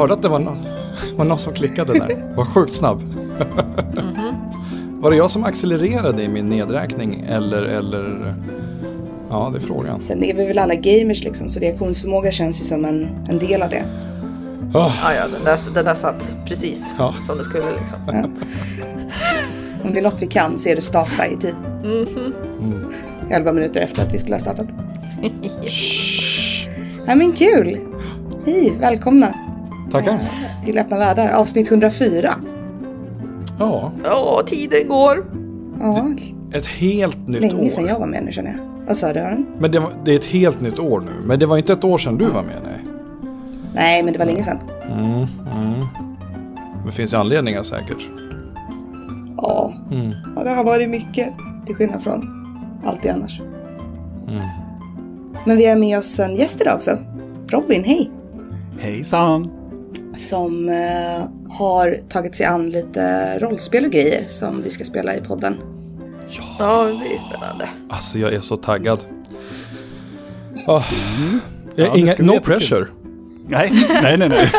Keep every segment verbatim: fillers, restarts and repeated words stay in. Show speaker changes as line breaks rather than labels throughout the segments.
hörde att det var, no- var någon som klickade där. Var sjukt snabb. Mm-hmm. Var det jag som accelererade i min nedräkning? Eller, eller... Ja, det är frågan.
Sen är vi väl alla gamers liksom, så reaktionsförmåga känns ju som en, en del av det.
Oh. Ja, ja, den där, den där satt precis ja. Som det skulle liksom. Ja.
Om det är något vi kan så är det starta i tid.
Mm-hmm.
Mm. elva minuter efter att vi skulle ha startat. Ja, men kul! Hej, välkomna.
Tackar.
Till Öppna Världar, avsnitt hundrafyra.
Ja.
Ja, tiden går.
Ja.
Ett helt nytt
Länge
år.
sedan jag var med nu, känner jag. Vad sa du, Aron?
Men det, var, det är ett helt nytt år nu. Men det var inte ett år sedan du var med, nej.
Nej, men det var länge sedan.
Mm, mm. Det finns anledningar säkert.
Ja.
Mm.
Ja, det har varit mycket. Till skillnad från allt det annars.
Mm.
Men vi har med oss en gäst idag också. Robin, hej.
Hejsan.
Som eh, har tagit sig an lite rollspel och grejer som vi ska spela i podden.
Ja, ja det är spännande.
Alltså jag är så taggad. Oh. Mm.
Ja,
Inga, no pressure.
Nej, nej, nej, nej.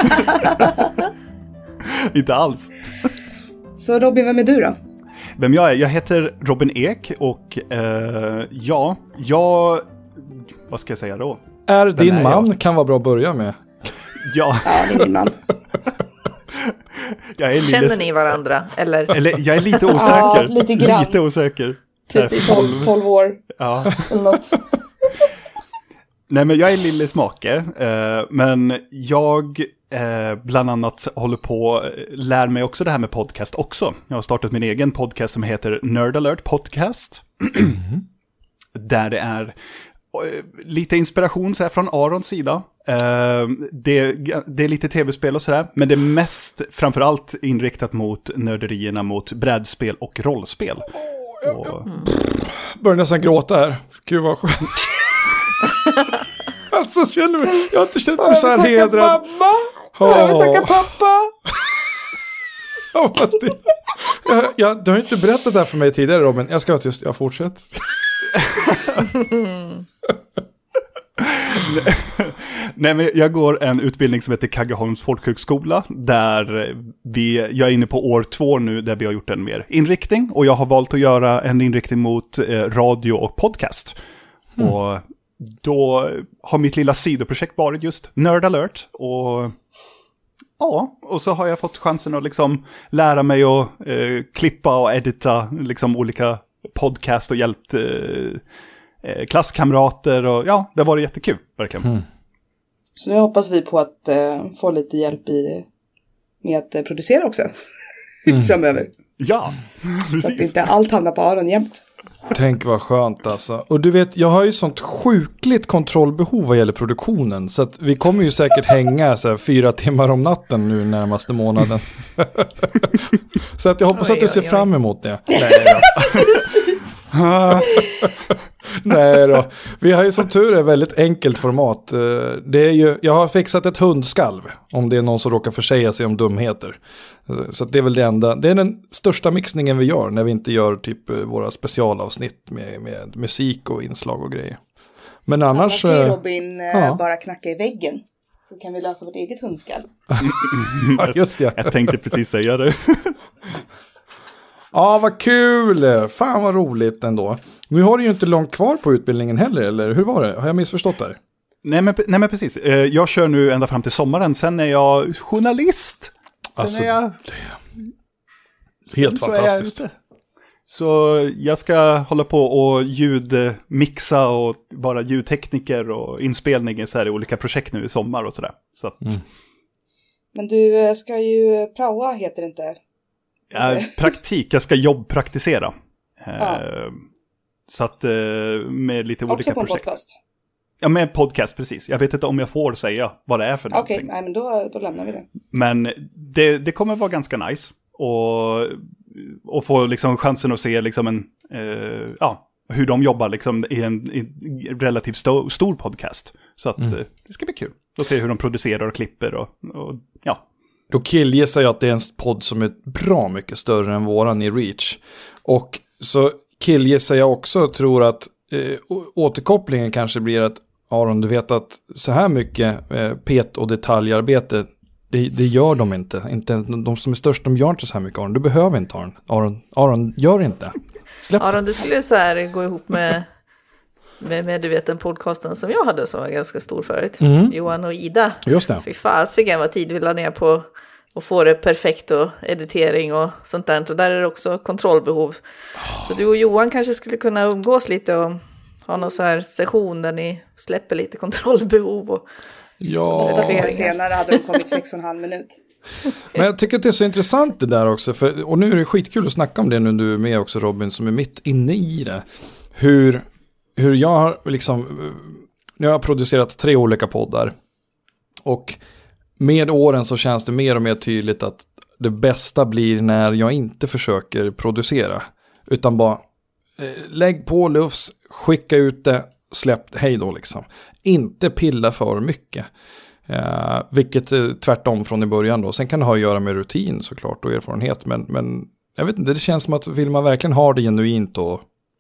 Inte alls.
Så Robin, vem är du då?
Vem jag är? Jag heter Robin Ek och uh, ja, jag... Vad ska jag säga då?
Är
Vem
din
är
man
jag?
Kan vara bra att börja med.
Ja.
Ja, det är min man.
Jag är
Känner
lite...
ni varandra? Eller?
Eller jag är lite osäker.
Ja, lite grann.
Lite osäker.
Typ i tolv år.
Ja.
Eller något.
Nej, men jag är Lilles make. Eh, men jag eh, bland annat håller på, lär mig också det här med podcast också. Jag har startat min egen podcast som heter Nerd Alert Podcast. Mm. Där det är eh, lite inspiration så här, från Arons sida. Eh, det, det är lite tv-spel och sådär. Men det är mest framförallt inriktat mot nörderierna mot brädspel och rollspel. Och...
Mm. Börjar nästan gråta här. Gud vad skönt. Alltså känner mig, jag har inte känt mig så här hedrad.
Mamma. Oh. Jag vill tacka pappa.
jag, jag, du har inte berättat det här för mig tidigare, Robin. Jag ska vara tyst, jag fortsätter.
Nej, men jag går en utbildning som heter Kaggeholms folkhögskola där vi, jag är inne på år två nu där vi har gjort en mer inriktning och jag har valt att göra en inriktning mot eh, radio och podcast. Mm. Och då har mitt lilla sidoprojekt varit just Nerd Alert och ja, och så har jag fått chansen att liksom lära mig att eh, klippa och edita liksom olika podcast och hjälpt eh, klasskamrater och ja, det var jättekul, verkligen. Mm.
Så nu hoppas vi på att uh, få lite hjälp i, med att uh, producera också mm. framöver.
Ja, precis.
Så att inte allt hamnar på Aron jämt.
Tänk vad skönt alltså. Och du vet, jag har ju sånt sjukligt kontrollbehov vad gäller produktionen. Så att vi kommer ju säkert hänga så här, fyra timmar om natten nu närmaste månaden. Så att jag hoppas oj, att du ser oj, fram emot det. Nej då. Nej då. Vi har ju som tur är väldigt enkelt format. Det är ju, jag har fixat ett hundskalv om det är någon som råkar försäga sig om dumheter. Så det är väl det enda. Det är den största mixningen vi gör när vi inte gör typ våra specialavsnitt med, med musik och inslag och grejer. Men annars...
Annars kan Robin
ja.
bara knacka i väggen. Så kan vi lösa vårt eget hundskalv.
Ja, just det.
Jag tänkte precis säga det.
Ja, vad kul! Fan vad roligt ändå. Nu har du ju inte långt kvar på utbildningen heller, eller hur var det? Har jag missförstått där?
Nej men, nej, men precis. Jag kör nu ända fram till sommaren. Sen är jag journalist. Sen
alltså,
är jag...
Det helt
så
fantastiskt.
Jag så jag ska hålla på och ljudmixa och vara ljudtekniker och inspelningar så här i olika projekt nu i sommar och sådär. Så att... mm.
Men du ska ju praoa, heter det inte?
Ja, praktik, jag ska jobbpraktisera.
Ja.
Så att med lite
också
olika
på
projekt.
Podcast?
Ja, med podcast, precis. Jag vet inte om jag får säga vad det är för någonting.
Okej, okay, men då, då lämnar vi det.
Men det, det kommer vara ganska nice. Och, och få liksom chansen att se liksom en, eh, ja, hur de jobbar liksom i en, i en relativt sto- stor podcast. Så att mm. det ska bli kul. Att se hur de producerar och klipper och, och ja.
Då killgissar jag att det är en podd som är bra mycket större än våran i Reach. Och så killgissar jag också tror att eh, återkopplingen kanske blir att Aron, du vet att så här mycket eh, pet och detaljarbete det, det gör de inte. inte. De som är störst, de gör inte så här mycket Aron. Du behöver inte Aron. Aron, Aron gör inte. Släpp det.
Aron, du skulle så här gå ihop med, med, med du vet, den podcasten som jag hade som var ganska stor förut. Mm. Johan och Ida.
Just det.
Fy fasiken vad tid vi la ner på att få det perfekt och editering och sånt där. Och där är det också kontrollbehov. Oh. Så du och Johan kanske skulle kunna umgås lite och ha någon så här session där ni släpper lite kontrollbehov och
ja.
Senare hade de kommit sex och en halv minut.
Men jag tycker att det är så intressant det där också. För, och nu är det skitkul att snacka om det nu du är med också, Robin, som är mitt inne i det. Hur, hur jag har liksom, nu har jag producerat tre olika poddar. Och med åren så känns det mer och mer tydligt att det bästa blir när jag inte försöker producera. Utan bara eh, lägg på lufs, skicka ut det, släpp, hej då liksom. Inte pilla för mycket. Eh, vilket är tvärtom från i början då. Sen kan det ha att göra med rutin såklart och erfarenhet. Men, men jag vet inte, det känns som att vill man verkligen ha det genuint och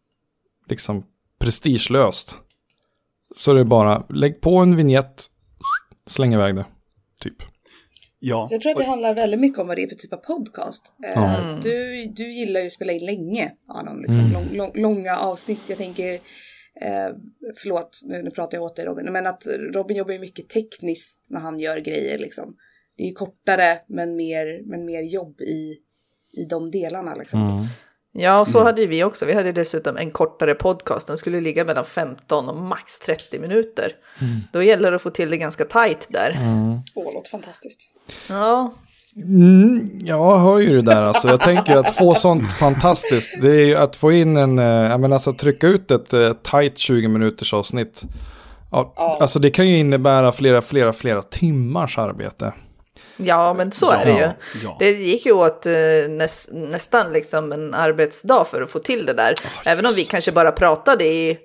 liksom prestigelöst. Så är det bara, lägg på en vignett, släng iväg det. Typ.
Ja.
Så jag tror att det handlar väldigt mycket om vad det är för typ av podcast. Mm. Du, du gillar ju att spela in länge, Aron, liksom, mm. lång, lång, långa avsnitt. Jag tänker, eh, förlåt, nu, nu pratar jag åt dig Robin, men att Robin jobbar ju mycket tekniskt när han gör grejer. Liksom. Det är ju kortare men mer, men mer jobb i, i de delarna. Liksom.
Mm. Ja, och så mm. hade vi också. Vi hade dessutom en kortare podcast. Den skulle ligga mellan femton och max trettio minuter. Mm. Då gäller det att få till det ganska tajt där.
Mm. Åh, låter fantastiskt.
Ja.
Mm, jag hör ju det där. Alltså. Jag tänker att få sånt fantastiskt. Det är ju att få in en, jag menar alltså trycka ut ett uh, tajt tjugo minuters avsnitt. Ja, ja. Alltså det kan ju innebära flera, flera, flera timmars arbete.
Ja, men så
ja,
är det ju.
Ja.
Det gick ju åt eh, näs, nästan liksom en arbetsdag för att få till det där. Oh, även om vi kanske bara pratade i...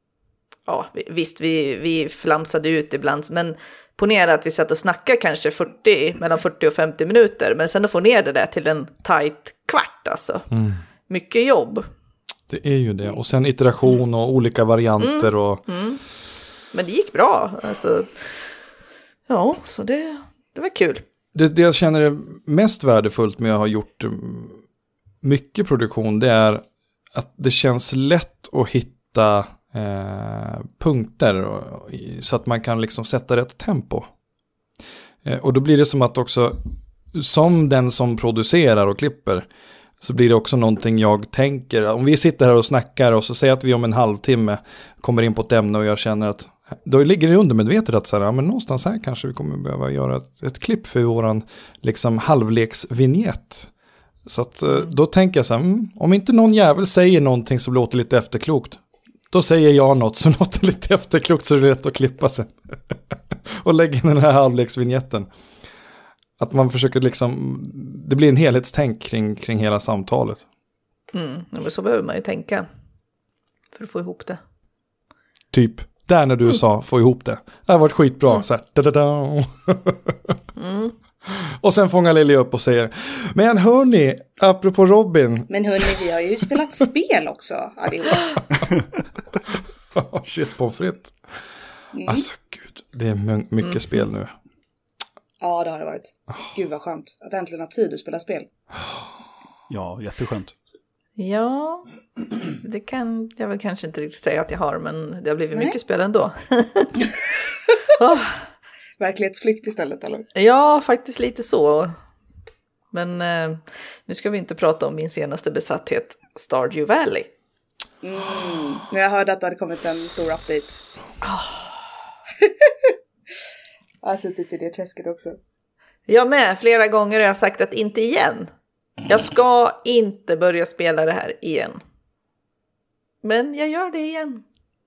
Ja, visst, vi, vi flamsade ut ibland. Men ponera att vi satt och snackade kanske fyrtio, mellan fyrtio och femtio minuter. Men sen att få ner det där till en tajt kvart, alltså. Mm. Mycket jobb.
Det är ju det. Och sen iteration och olika varianter.
Mm.
Och...
Mm. Men det gick bra. Alltså, ja, så det, det var kul.
Det, det jag känner är mest värdefullt med att ha gjort mycket produktion, det är att det känns lätt att hitta eh, punkter och, så att man kan liksom sätta rätt tempo. Eh, och då blir det som att också, som den som producerar och klipper, så blir det också någonting jag tänker. Om vi sitter här och snackar och så säger att vi om en halvtimme kommer in på ett ämne och jag känner att då ligger det undermedvetet att så här, ja, men någonstans här kanske vi kommer behöva göra ett, ett klipp för våran liksom halvleksvinjett. Så att då tänker jag så här, mm, om inte någon jävel säger någonting som låter lite efterklokt, då säger jag något som låter lite efterklokt så det är rätt att klippa sen. Och lägga in den här halvleksvinjetten. Att man försöker liksom, det blir en helhetstänk kring, kring hela samtalet.
Mm, men så behöver man ju tänka för att få ihop det.
Typ. Där när du mm. sa, få ihop det. Det har varit skitbra. Mm. Så här, da, da, da. Mm. Och sen fångar Lilja upp och säger, men hörni, apropå Robin.
Men hörni, vi har ju spelat spel också, allihopa.
Shit, pommes frites. Mm. Alltså, gud, det är my- mycket mm. spel nu.
Ja, det har det varit. Gud vad skönt att äntligen ha tid att spela spel.
Ja, jätteskönt.
Ja, det kan jag väl kanske inte riktigt säga att jag har, men det har blivit Nej. mycket spel ändå. oh.
Verklighetsflykt istället, eller?
Ja, faktiskt lite så. Men eh, nu ska vi inte prata om min senaste besatthet, Stardew Valley.
Mm. Men jag hörde att det hade kommit en stor update. Oh. Jag har suttit i det träsket också.
Jag med, flera gånger har jag sagt att inte igen. Jag ska inte börja spela det här igen. Men jag gör det igen.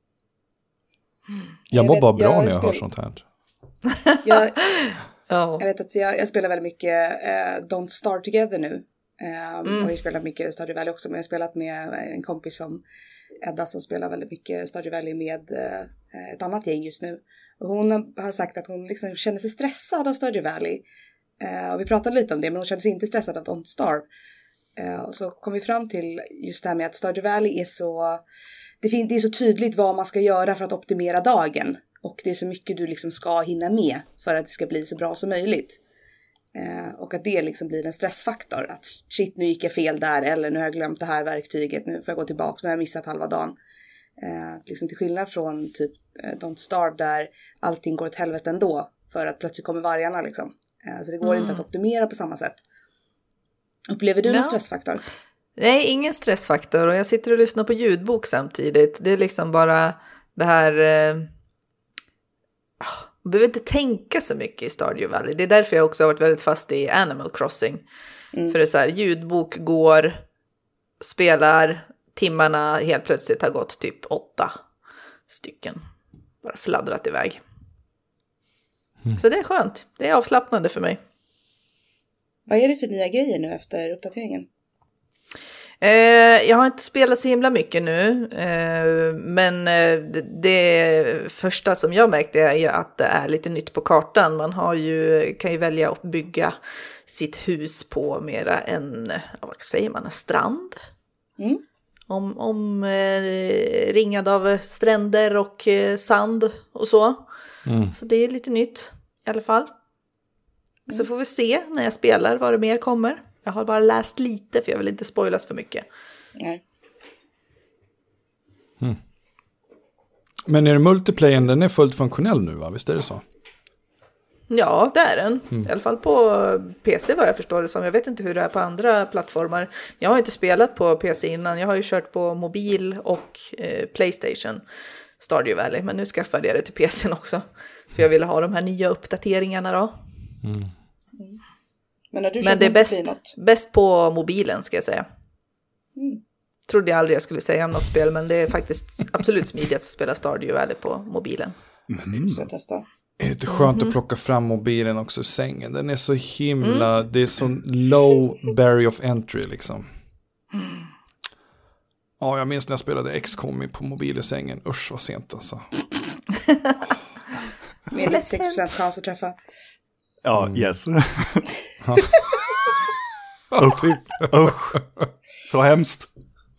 Jag mår bara bra jag när jag spel... hör sånt här.
jag, jag vet att jag, jag spelar väldigt mycket uh, Don't Starve Together nu. Um, mm. Och jag spelar mycket Stardew Valley också. Men jag har spelat med en kompis som Edda som spelar väldigt mycket Stardew Valley med uh, ett annat gäng just nu. Och hon har sagt att hon liksom känner sig stressad av Stardew Valley. Uh, och vi pratade lite om det, men hon känner sig inte stressad av Don't Starve. Uh, och så kom vi fram till just det här med att Stardew Valley är så... Det, fin- det är så tydligt vad man ska göra för att optimera dagen. Och det är så mycket du liksom ska hinna med för att det ska bli så bra som möjligt. Eh, och att det liksom blir en stressfaktor. Att shit, nu gick jag fel där. Eller nu har jag glömt det här verktyget. Nu får jag gå tillbaka. Nu har jag missat halva dagen. Eh, liksom till skillnad från typ eh, Don't Starve där allting går åt helvete ändå. För att plötsligt kommer vargarna liksom. Eh, så det går mm. inte att optimera på samma sätt. Upplever du no. någon stressfaktor?
Nej, ingen stressfaktor. Och jag sitter och lyssnar på ljudbok samtidigt. Det är liksom bara det här... Eh... Man behöver inte tänka så mycket i Stardew Valley. Det är därför jag också har varit väldigt fast i Animal Crossing. Mm. För det är så här, ljudbok går, spelar, timmarna helt plötsligt har gått typ åtta stycken. Bara fladdrat iväg. Mm. Så det är skönt. Det är avslappnande för mig.
Vad är det för nya grejer nu efter uppdateringen?
Eh, jag har inte spelat så himla mycket nu, eh, men eh, det, det första som jag märkte är att det är lite nytt på kartan. Man har ju, kan ju välja att bygga sitt hus på mera en, vad säger man, en strand. Mm. Om, om eh, ringad av stränder och eh, sand och så. Mm. Så det är lite nytt i alla fall. Mm. Så får vi se när jag spelar vad det mer kommer. Jag har bara läst lite för jag vill inte spoilas för mycket.
Nej.
Mm. Men är det multiplayern, den är fullt funktionell nu va? Visst är det så?
Ja, det är den. Mm. I alla fall på P C vad jag förstår det som. Jag vet inte hur det är på andra plattformar. Jag har inte spelat på P C innan. Jag har ju kört på mobil och eh, PlayStation Stardew Valley. Men nu skaffade jag det till P C:n också. För jag ville ha de här nya uppdateringarna då. Mm.
Mm. Men, har du
Men det är bäst, bäst på mobilen ska jag säga. Mm. Trodde jag aldrig jag skulle säga om något spel. Men det är faktiskt absolut smidigast att spela Stardew Valley på mobilen.
Mm. Så jag testar.
Är det inte skönt mm-hmm. att plocka fram mobilen också ur sängen? Den är så himla, mm. det är så low barrier of entry liksom. Mm. Ja, jag minns när jag spelade X COM på mobil i sängen. Usch, vad sent alltså.
Med nittiosex procent chans att träffa.
Ja, mm. yes.
Ja, typ.
Usch. Så hemskt.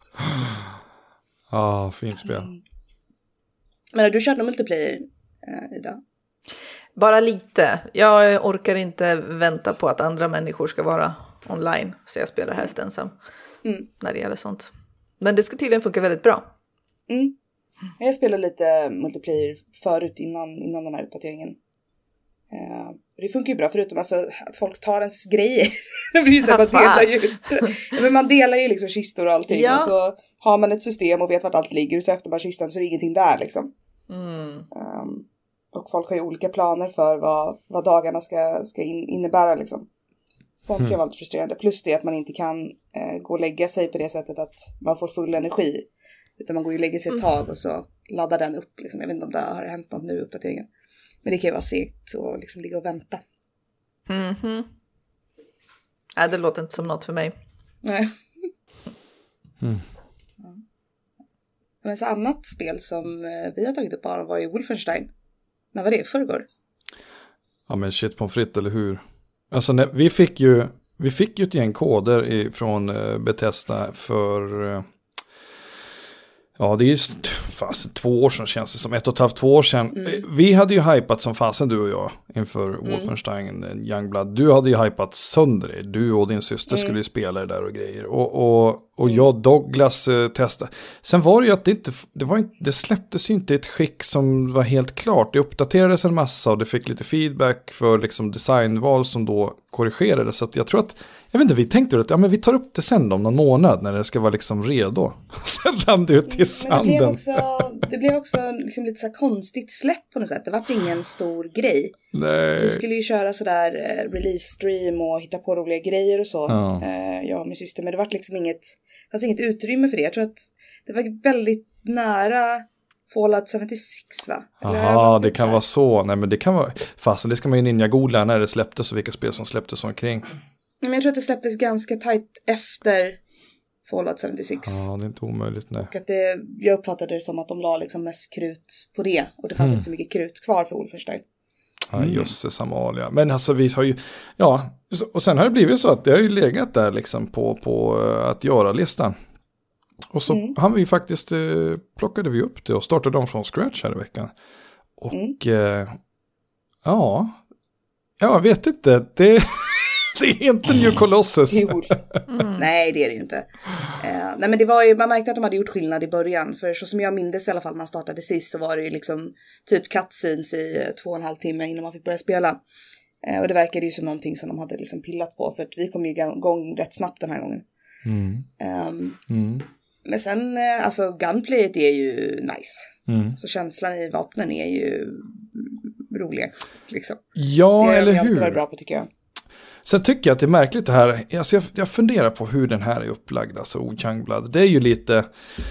Ja, ah, fint spel. Mm.
Men har du kört någon multiplayer eh, idag?
Bara lite. Jag orkar inte vänta på att andra människor ska vara online. Så jag spelar helst ensam. Mm. När det gäller sånt. Men det ska tydligen funka väldigt bra.
Mm. Jag spelade lite multiplayer förut innan, innan den här uppdateringen. Uh, det funkar ju bra förutom alltså, att folk tar ens grejer. Det blir så att man delar ju. Men man delar ju liksom kistor och allting. Ja. Och så har man ett system och vet vart allt ligger. Och så öppnar man kistan så är det ingenting där liksom. Mm. Um, och folk har ju olika planer för vad, vad dagarna ska, ska in, innebära liksom. Sånt mm. kan vara lite frustrerande. Plus det att man inte kan uh, gå och lägga sig på det sättet att man får full energi. Utan man går ju och lägger sig ett tag och så laddar den upp liksom. Jag vet inte om det har hänt något nu i uppdateringen. Men det kan ju vara segt och liksom ligga och vänta.
Mhm. Nej, det låter inte som något för mig.
Nej. Mm. Ja. Men så annat spel som vi har tagit upp bara var ju Wolfenstein. När var det? Förrgår?
Ja men shit på fritt eller hur? Alltså när, vi fick ju vi fick ju ett gäng koder i, från uh, Bethesda för... Uh, Ja, det är just fast två år sedan känns det som. Ett och ett halvt, två år sedan. Mm. Vi hade ju hypat som fasen du och jag inför mm. Wolfenstein Youngblood. Du hade ju hypat sönder det. Du och din syster mm. skulle ju spela det där och grejer. Och, och, och jag och Douglas eh, testade. Sen var det ju att det inte, det, var inte, det släpptes ju inte i ett skick som var helt klart. Det uppdaterades en massa och det fick lite feedback för liksom designval som då korrigerades. Så att jag tror att jag vet inte, vi tänkte att ja, men vi tar upp det sen om någon månad när det ska vara liksom redo. Sen rann det ut i sanden.
Men det blev också, det blev också liksom lite så här konstigt släpp på något sätt. Det var ingen stor grej.
Nej.
Vi skulle ju köra sådär eh, release-stream och hitta på roliga grejer och så. Ja. Eh, jag och min syster. Men det var liksom inget, det fanns inget utrymme för det. Jag tror att det var väldigt nära Fallout sjuttiosex va?
Jaha, det kan där? Vara så. Nej men det kan vara, fast det ska man ju ninja-googla när det släpptes och vilka spel som släpptes omkring.
Men jag tror att det släpptes ganska tajt efter Fallout sjuttiosex.
Ja, det är inte omöjligt, nej.
Och att det, jag uppfattade det som att de la liksom mest krut på det. Och det fanns mm. inte så mycket krut kvar för Wolfenstein.
Ja, just det, Samalia. Men alltså vi har ju, ja, och sen har det blivit så att det har ju legat där liksom på, på att göra-listan. Och så mm. han vi faktiskt, eh, plockade vi upp det och startade dem från scratch här i veckan. Och mm. eh, ja, jag vet inte, det... Det är inte New Colossus.
Mm. Nej, det är det ju inte. Uh, nej, men det var ju, man märkte att de hade gjort skillnad i början. För så som jag minns i alla fall, man startade sist så var det ju liksom typ cutscenes i två och en halv timme innan man fick börja spela. Uh, och det verkade ju som någonting som de hade liksom pillat på. För att vi kom ju igång rätt snabbt den här gången.
Mm.
Um,
mm.
Men sen, uh, alltså gunplayet är ju nice.
Mm.
Så känslan i vapnen är ju rolig. Liksom.
Ja,
det
eller hur?
Det har alltid varit bra på, tycker jag.
Sen tycker jag att det är märkligt det här. Alltså jag, jag funderar på hur den här är upplagd. Alltså O Youngblood. Det är ju lite...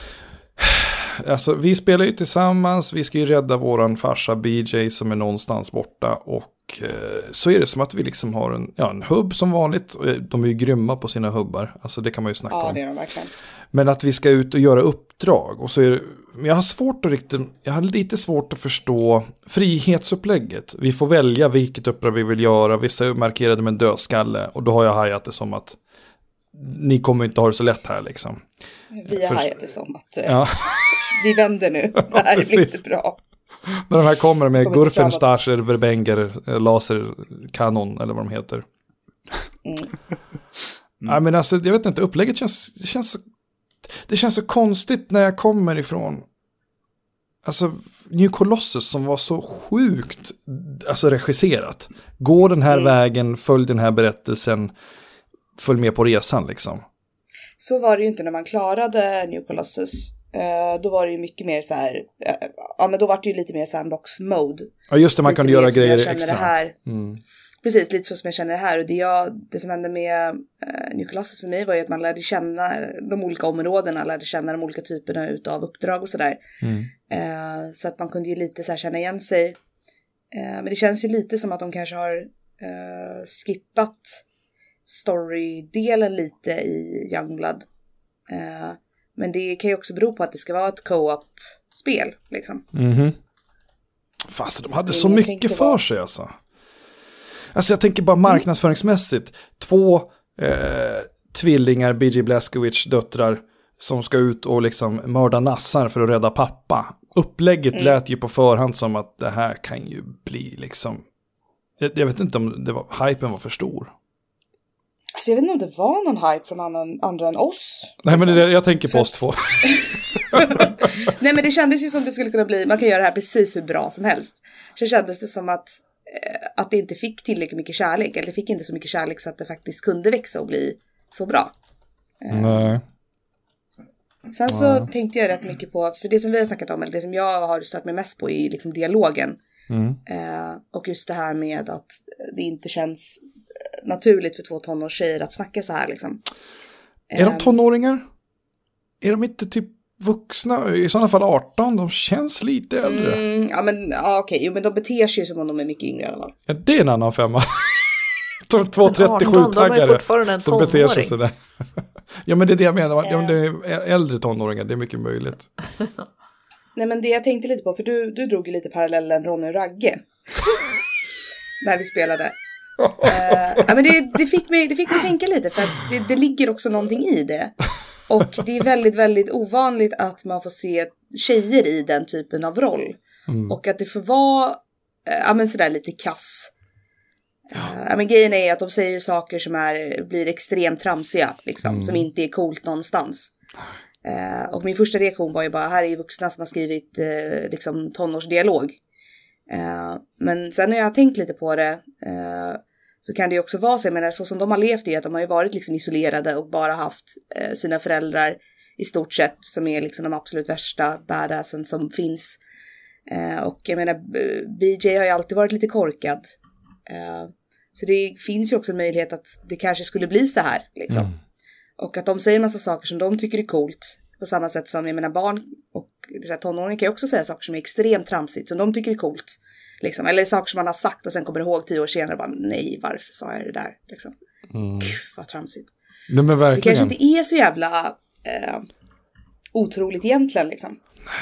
Alltså vi spelar ju tillsammans. Vi ska ju rädda våran farsa B J som är någonstans borta. Och eh, så är det som att vi liksom har en, ja, en hubb som vanligt. De är ju grymma på sina hubbar. Alltså det kan man ju snacka
ja,
om.
Ja, det är de verkligen.
Men att vi ska ut och göra uppdrag. Och så är det, jag har svårt att riktigt, jag har lite svårt att förstå frihetsupplägget. Vi får välja vilket uppdrag vi vill göra. Vissa är markerade med en dödskalle. Och då har jag hajat det som att ni kommer inte ha det så lätt här liksom.
Vi har
För,
hajat det som att
ja.
vi vänder nu. Det här
ja,
blir inte bra.
När de här kommer med
kommer
Gurfenstacher, Verbenger, laserkanon eller vad de heter.
Mm.
Mm. Ja, men alltså, jag vet inte, upplägget känns, det känns så, det känns så konstigt när jag kommer ifrån alltså New Colossus som var så sjukt alltså regisserat. Gå den här mm. vägen, följ den här berättelsen, följ med på resan liksom.
Så var det ju inte när man klarade New Colossus. Uh, då var det ju mycket mer så här, uh, ja men då var det ju lite mer sandbox mode.
Ja just det, man kan göra grejer
extra. Det här.
Mm.
Precis, lite så som jag känner det här. Och det, jag, det som hände med uh, New Colossus för mig var ju att man lärde känna de olika områdena, lärde känna de olika typerna av uppdrag och sådär. Mm. Uh, så att man kunde ju lite så här känna igen sig. Uh, men det känns ju lite som att de kanske har uh, skippat storydelen lite i Youngblood. Uh, men det kan ju också bero på att det ska vara ett co-op-spel liksom.
Mhm. Fast de hade så mycket för var... sig alltså. Alltså jag tänker bara marknadsföringsmässigt. Två eh, tvillingar, B J Blazkowicz döttrar som ska ut och liksom mörda nassar för att rädda pappa. Upplägget mm. lät ju på förhand som att det här kan ju bli liksom... Jag, jag vet inte om det var, hypen var för stor.
Alltså jag vet inte om det var någon hype från annan, andra än oss.
Nej liksom. Men det, jag tänker på
för
oss två.
Nej men det kändes ju som det skulle kunna bli, man kan göra det här precis hur bra som helst. Så kändes det som att att det inte fick tillräckligt mycket kärlek. Eller det fick inte så mycket kärlek så att det faktiskt kunde växa och bli så bra.
Nej.
Sen så Nej. tänkte jag rätt mycket på, för det som vi har snackat om, eller det som jag har stört mig mest på är liksom dialogen. Mm. Eh, och just det här med att det inte känns naturligt för två tonårstjejer att snacka så här liksom.
Är de tonåringar? Är de inte typ vuxna? I sådana fall arton, de känns lite äldre.
Mm, ja men ja, okej, jo, men de beter sig som om de är mycket yngre i alla fall.
Ja, det är en annan femma. De två trettiosju-taggare som beter sig sådär. Ja men det är det jag menar, ja, men det är äldre tonåringar, det är mycket möjligt.
Nej men det jag tänkte lite på, för du, du drog ju lite parallellen Ronny och Ragge. När vi spelade. uh, ja, men det, det, fick mig, det fick mig tänka lite, för att det, det ligger också någonting i det. Och det är väldigt, väldigt ovanligt att man får se tjejer i den typen av roll. Mm. Och att det får vara uh, ja, men sådär lite kass. Uh, ja, men grejen är att de säger saker som är, blir extremt tramsiga. Liksom, mm. Som inte är coolt någonstans. Uh, och min första reaktion var ju bara, här är ju vuxna som har skrivit uh, liksom tonårsdialog. Uh, men sen när jag har tänkt lite på det uh, så kan det ju också vara så, men så som de har levt i att de har ju varit liksom isolerade och bara haft uh, sina föräldrar i stort sett som är liksom de absolut värsta badassen som finns. Uh, och jag menar, B J har ju alltid varit lite korkad. Uh, så det finns ju också en möjlighet att det kanske skulle bli så här liksom. Mm. Och att de säger en massa saker som de tycker är coolt. På samma sätt som, jag menar, barn och tonåringar kan ju också säga saker som är extremt tramsigt. Som de tycker är coolt. Liksom. Eller saker som man har sagt och sen kommer ihåg tio år senare. Och bara, nej, varför sa jag det där? Liksom. Mm. Gud, vad tramsigt.
Nej, men verkligen.
Det kanske inte är så jävla eh, otroligt egentligen. Liksom.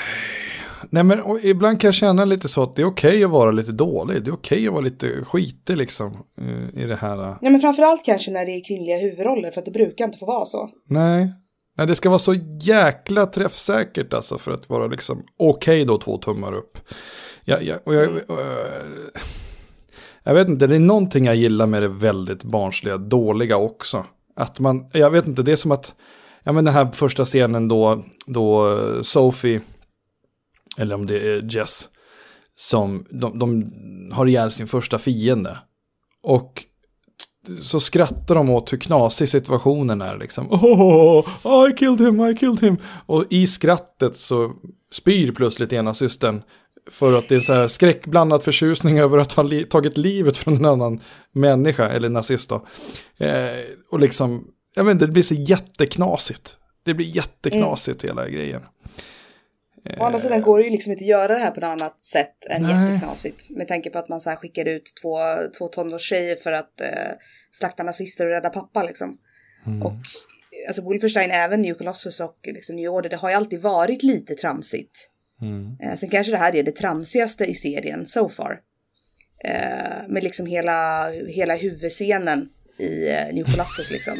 Nej, men och ibland kan jag känna lite så att det är okej att vara lite dålig. Det är okej att vara lite skitig liksom i det här.
Ja, men framförallt kanske när det är kvinnliga huvudroller, för att det brukar inte få vara så.
Nej. Nej, det ska vara så jäkla träffsäkert alltså för att vara liksom okej då, två tummar upp. Ja, ja, och jag, och, jag vet inte, det är någonting jag gillar med det väldigt barnsliga, dåliga också. Att man, jag vet inte, det är som att, ja men den här första scenen då, då Sophie, eller om det är Jess, som de, de har ihjäl sin första fiende. Och så skrattar de åt hur knasig situationen är liksom. Oh, I killed him, I killed him. Och i skrattet så spyr plötsligt ena systern. För att det är så här skräckblandad förtjusning över att ha li- tagit livet från en annan människa, eller nazist då. Eh, och liksom, jag vet inte, det blir så jätteknasigt. Det blir jätteknasigt mm. hela grejen.
Å andra sidan går det ju liksom inte att göra det här på något annat sätt än Nej. jätteknasigt. Med tanke på att man så här skickar ut två, två tonårstjejer för att eh, slakta nazister och rädda pappa liksom. Mm. Och alltså Wolfenstein, även New Colossus och liksom New Order, det har ju alltid varit lite tramsigt. Mm. Eh, sen kanske det här är det tramsigaste i serien so far. Eh, med liksom hela, hela huvudscenen i eh, New Colossus liksom.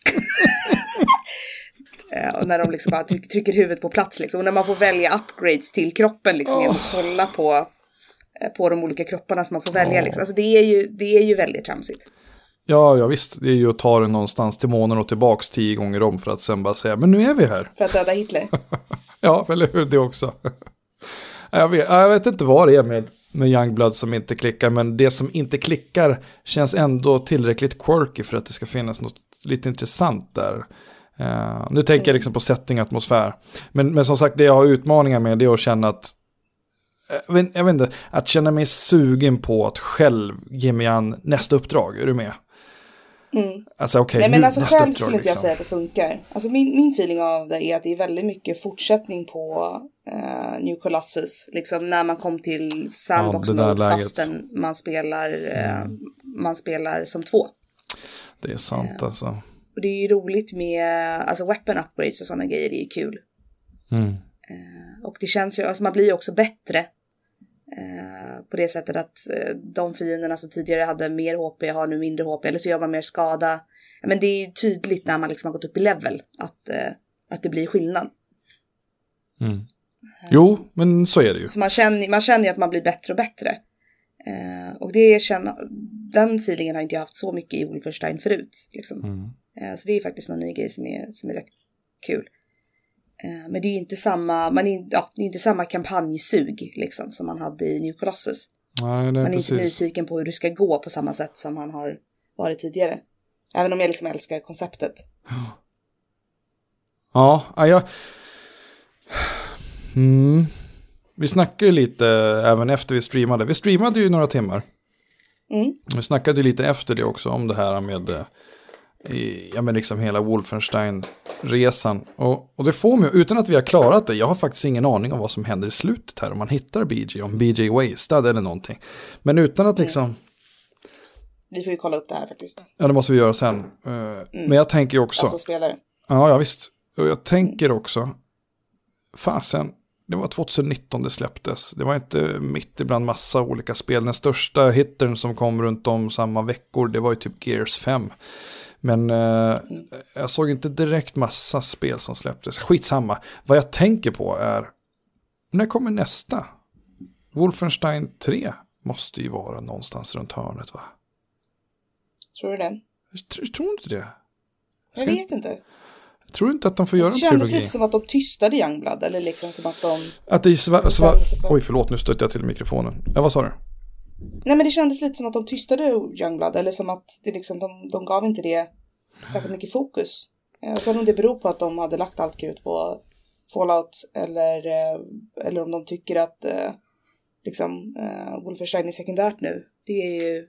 Och när de liksom bara tryck, trycker huvudet på plats liksom. Och när man får välja upgrades till kroppen liksom, oh. genom att kolla på, på de olika kropparna som man får välja oh. liksom. Alltså det är ju, det är ju väldigt tramsigt.
Ja, ja visst, det är ju att ta den någonstans till månen och tillbaks tio gånger om för att sen bara säga, men nu är vi här.
För att döda Hitler.
Ja, eller hur, det också. jag, vet, jag vet inte vad det är med, med Youngblood som inte klickar, men det som inte klickar känns ändå tillräckligt quirky för att det ska finnas något lite intressant där. Uh, nu tänker jag liksom på setting och atmosfär. Men, men som sagt, det jag har utmaningar med, det är att känna att jag vet, jag vet inte, att känna mig sugen på att själv ge mig an nästa uppdrag. Är du med?
Mm.
Alltså okej,
okay, men
nu,
alltså
nästa
själv
uppdrag
skulle inte
liksom.
jag säga att det funkar. Alltså min, min feeling av det är att det är väldigt mycket fortsättning på uh, New Colossus. Liksom när man kom till Sandbox
ja,
mode fastän man spelar, uh, mm. man spelar som två.
Det är sant uh. alltså.
Och det är ju roligt med alltså weapon upgrades och sådana grejer, det är ju kul.
Mm.
Uh, och det känns ju, alltså man blir ju också bättre uh, på det sättet att uh, de fienderna som tidigare hade mer H P har nu mindre H P, eller så gör man mer skada. Men det är ju tydligt när man liksom har gått upp i level att, uh, att det blir skillnad.
Mm. Uh, jo, men så är det ju.
Så man känner, man känner ju att man blir bättre och bättre. Uh, och det känner, den feelingen har inte jag haft så mycket i Wolfenstein förut. Liksom. Mm. Så det är faktiskt någon ny grej som är, som är rätt kul. Men det är inte samma, man är, ja, det är inte samma kampanjsug liksom, som man hade i New Colossus.
Nej,
man är
precis.
inte nyfiken på hur det ska gå på samma sätt som man har varit tidigare. Även om jag liksom älskar konceptet.
Ja, jag... Mm. Vi snackade ju lite även efter vi streamade. Vi streamade ju några timmar.
Mm.
Vi snackade ju lite efter det också om det här med... I, ja men liksom hela Wolfenstein-resan. Och, och det får mig, utan att vi har klarat det, jag har faktiskt ingen aning om vad som händer i slutet här. Om man hittar B J, om B J wasted eller någonting. Men utan att liksom... Mm.
Vi får ju kolla upp det här faktiskt.
Ja, det måste vi göra sen. Mm. Men jag tänker ju också...
Alltså spelare.
Ja, ja visst. Och jag tänker också... Fasen, det var tjugonitton det släpptes. Det var inte mitt ibland massa olika spel. Den största hittern som kom runt om samma veckor, det var ju typ Gears fem. Men eh, jag såg inte direkt massa spel som släpptes. Skitsamma. Vad jag tänker på är, när kommer nästa? Wolfenstein tre måste ju vara någonstans runt hörnet, va?
Tror du det?
Tror, tror du inte det?
Jag Ska... vet inte.
Jag tror inte att de får göra en trilogi.
Det kändes lite som att de tystade Youngblood. Eller liksom som att de...
Att det är sva- sva- Oj, förlåt, nu stötte jag till mikrofonen. Ja, vad sa du?
Nej, men det kändes lite som att de tystade Youngblood. Eller som att det liksom, de, de gav inte det särskilt mycket fokus. Eh, sen om det beror på att de hade lagt allt krut på Fallout. Eller, eh, eller om de tycker att eh, liksom, eh, Wolfenstein är sekundärt nu. Det är ju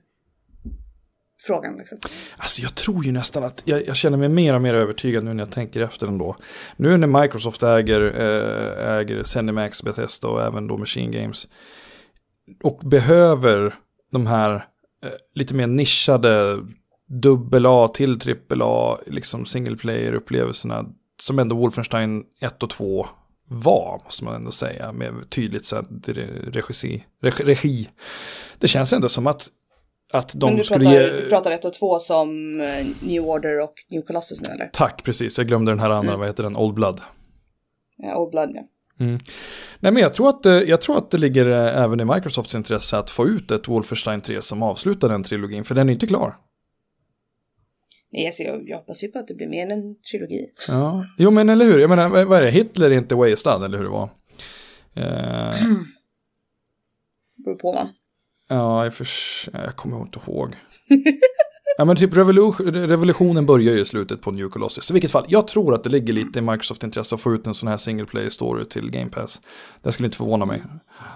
frågan liksom.
Alltså jag tror ju nästan att jag, jag känner mig mer och mer övertygad nu när jag tänker efter ändå. Nu när Microsoft äger, äh, äger ZeniMax, Bethesda och även då Machine Games och behöver de här äh, lite mer nischade dubbel A till trippel A liksom single player upplevelserna som ändå Wolfenstein ett och två var, måste man ändå säga, med tydligt så här, regi, regi. Det känns ändå som att Att de
Men du
skulle
pratar,
ge...
du pratar ett och två som New Order och New Colossus nu, eller?
Tack, precis. Jag glömde den här andra,
mm.
vad heter den? Old Blood.
Ja, Old Blood, ja.
Mm. Nej, men jag tror, att, jag tror att det ligger även i Microsofts intresse att få ut ett Wolfenstein tre som avslutar den trilogin, för den är inte klar.
Nej, alltså jag, jag hoppas ju på att det blir mer än en trilogi.
Ja, jo men eller hur, jag menar, vad är det? Hitler är inte wasted, eller hur det var? Eh...
Mm. Beror på va?
Ja, jag, för... jag kommer inte ihåg. Ja, men typ revolution, revolutionen börjar ju i slutet på New Colossus. I vilket fall, jag tror att det ligger lite i Microsoft intresse att få ut en sån här single play story till Game Pass. Det skulle inte förvåna mig.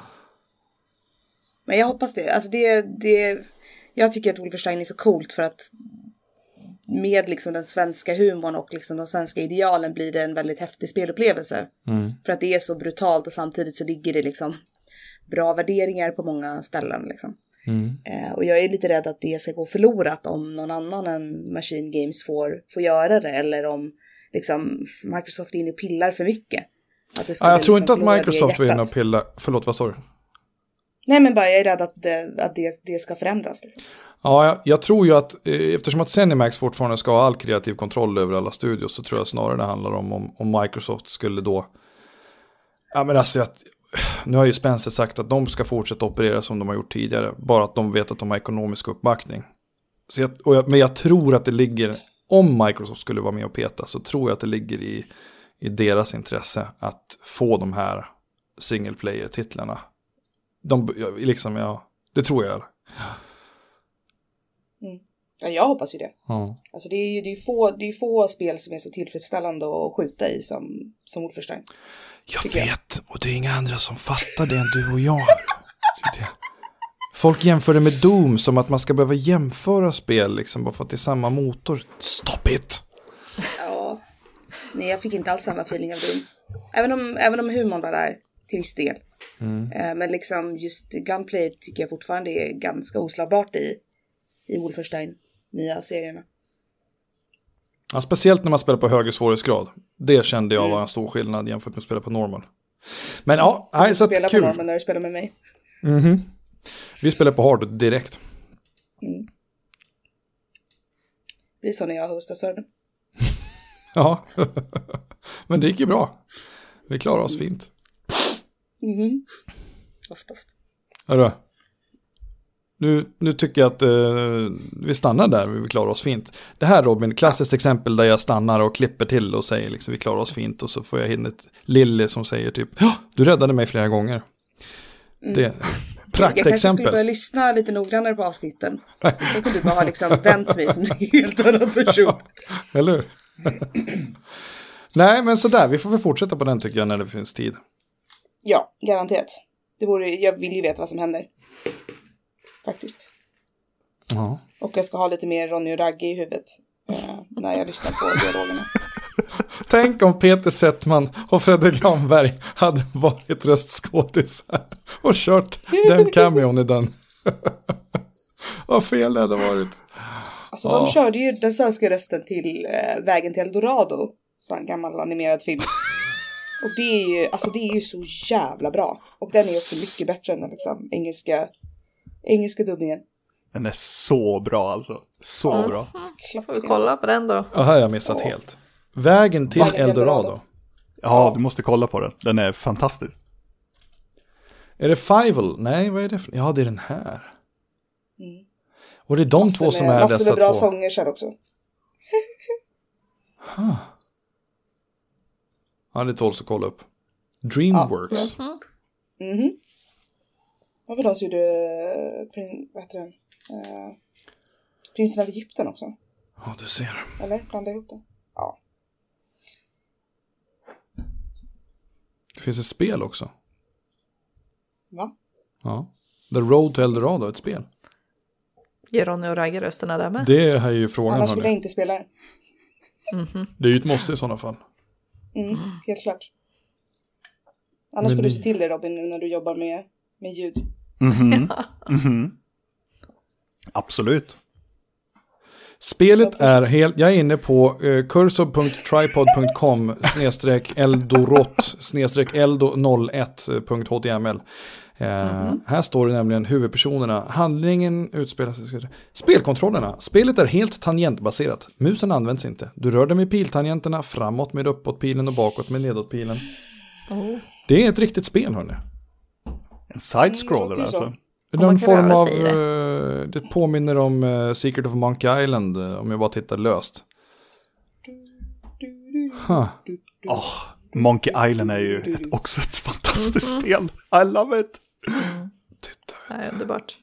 Men jag hoppas det. Alltså det, det jag tycker att Wolfenstein är så coolt för att med liksom den svenska humorn och liksom de svenska idealen blir det en väldigt häftig spelupplevelse. Mm. För att det är så brutalt och samtidigt så ligger det liksom bra värderingar på många ställen liksom. Mm. Eh, och jag är lite rädd att det ska gå förlorat om någon annan än Machine Games får, får göra det. Eller om liksom, Microsoft är inne och pillar för mycket. Att det
ja, jag tror
liksom
inte att Microsoft vill inne och pilla. Förlåt, vad sa du?
Nej, men bara jag är rädd att det, att det, det ska förändras. Liksom.
Ja, jag, jag tror ju att eh, eftersom att ZeniMax fortfarande ska ha all kreativ kontroll över alla studios, så tror jag snarare det handlar om om, om Microsoft skulle då... Ja, men alltså att... Nu har ju Spencer sagt att de ska fortsätta operera som de har gjort tidigare. Bara att de vet att de har ekonomisk uppbackning. Så jag, och jag, men jag tror att det ligger... Om Microsoft skulle vara med och peta, så tror jag att det ligger i, i deras intresse att få de här single player-titlarna. De, liksom, ja, det tror jag.
Mm. Ja, jag hoppas ju det.
Mm.
Alltså det är ju det är få, det är få spel som är så tillfredsställande att skjuta i som, som Wolfenstein.
Jag vet, jag. Och det är inga andra som fattar det än du och jag. Folk jämför det med Doom som att man ska behöva jämföra spel liksom, bara för att det är samma motor. Stop it!
Ja, nej jag fick inte alls samma feeling av Doom. Även om, även om humorn var där till viss del. Mm. Men liksom just gunplay tycker jag fortfarande är ganska oslagbart i, i Wolfenstein, nya serierna.
Ja, speciellt när man spelar på högre svårighetsgrad. Det kände jag var en stor skillnad jämfört med att spela på normal. Men ja, nej, så
spela
kul.
På normal när du spelar med mig.
Mm-hmm. Vi spelar på hard direkt.
Mm. Det blir så när jag hostar servern.
Ja, men det gick ju bra. Vi klarar oss
mm.
fint.
Mhm. Oftast.
Hörru. Nu, nu tycker jag att uh, vi stannar där, vi klarar oss fint. Det här Robin, klassiskt exempel där jag stannar och klipper till och säger liksom vi klarar oss fint, och så får jag in ett Lille som säger typ ja, du räddade mig flera gånger. Mm. Det praktexempel.
Jag kanske skulle börja lyssna lite noggrannare på avsnitten. Jag kunde du bara ha liksom vänt mig som en helt annan person.
Eller hur? Nej, men sådär, vi får väl fortsätta på den tycker jag när det finns tid.
Ja, garanterat. Det borde, jag vill ju veta vad som händer. Faktiskt.
Ja.
Och jag ska ha lite mer Ronny och Ragge i huvudet eh, när jag lyssnar på dialogerna.
Tänk om Peter Settman och Fredrik Granberg hade varit röstskådisar och kört den cameon i den. Vad fel det hade varit.
Alltså de ja. körde ju den svenska rösten till eh, Vägen till Eldorado. Sån gammal animerad film. Och det är ju, alltså det är ju så jävla bra. Och den är också mycket bättre än den liksom, engelska, engelska dubbningen.
Den är så bra alltså. Så mm. bra.
Mm. Får vi kolla på den då?
Ja, här har jag missat ja. helt. Vägen till Vägen Eldorado. Eldorado.
Ja, du måste kolla på den. Den är fantastisk.
Är det Fievel? Nej, vad är det för? Ja, det är den här. Mm. Och det är de massor två som
med,
är dessa två.
Massor med bra sånger sen också.
huh. Ja, det tåls att kolla upp. Dreamworks.
Ja. Mm-hmm. Mm-hmm. Vad var det som gjorde prin, vad heter den? Uh, Prinsen av Egypten också?
Ja, du ser.
Eller? Blanda ihop det. Ja.
Det finns ett spel också.
Va?
Ja. The Road to Eldorado, ett spel.
Ger Ronny och Ragge rösterna där med?
Det är ju frågan.
Annars vill jag inte spela det.
Mm-hmm.
Det är ju ett måste i sådana fall.
Mm, helt klart. Annars men får du se till det Robin nu när du jobbar med, med ljud.
Mm-hmm. Mm-hmm. Absolut.
Spelet är helt, jag är inne på uh, cursor punkt tripod punkt com snedstreck eldorot snedstreck eldo noll ett punkt h t m l. Uh, mm-hmm. Här står det nämligen huvudpersonerna. Handlingen utspelar sig. Spelkontrollerna. Spelet är helt tangentbaserat. Musen används inte. Du rör dig med piltangenterna framåt med uppåtpilen och bakåt med nedåtpilen.
Oh.
Det är ett riktigt spel, hörni.
En side-scroller mm, alltså.
Någon form av, det. det påminner om uh, Secret of Monkey Island, uh, om jag bara tittar löst.
Huh. Oh, Monkey Island är ju ett, också ett fantastiskt mm-hmm. spel. I love it.
Mm. Titta, vet. Det är underbart.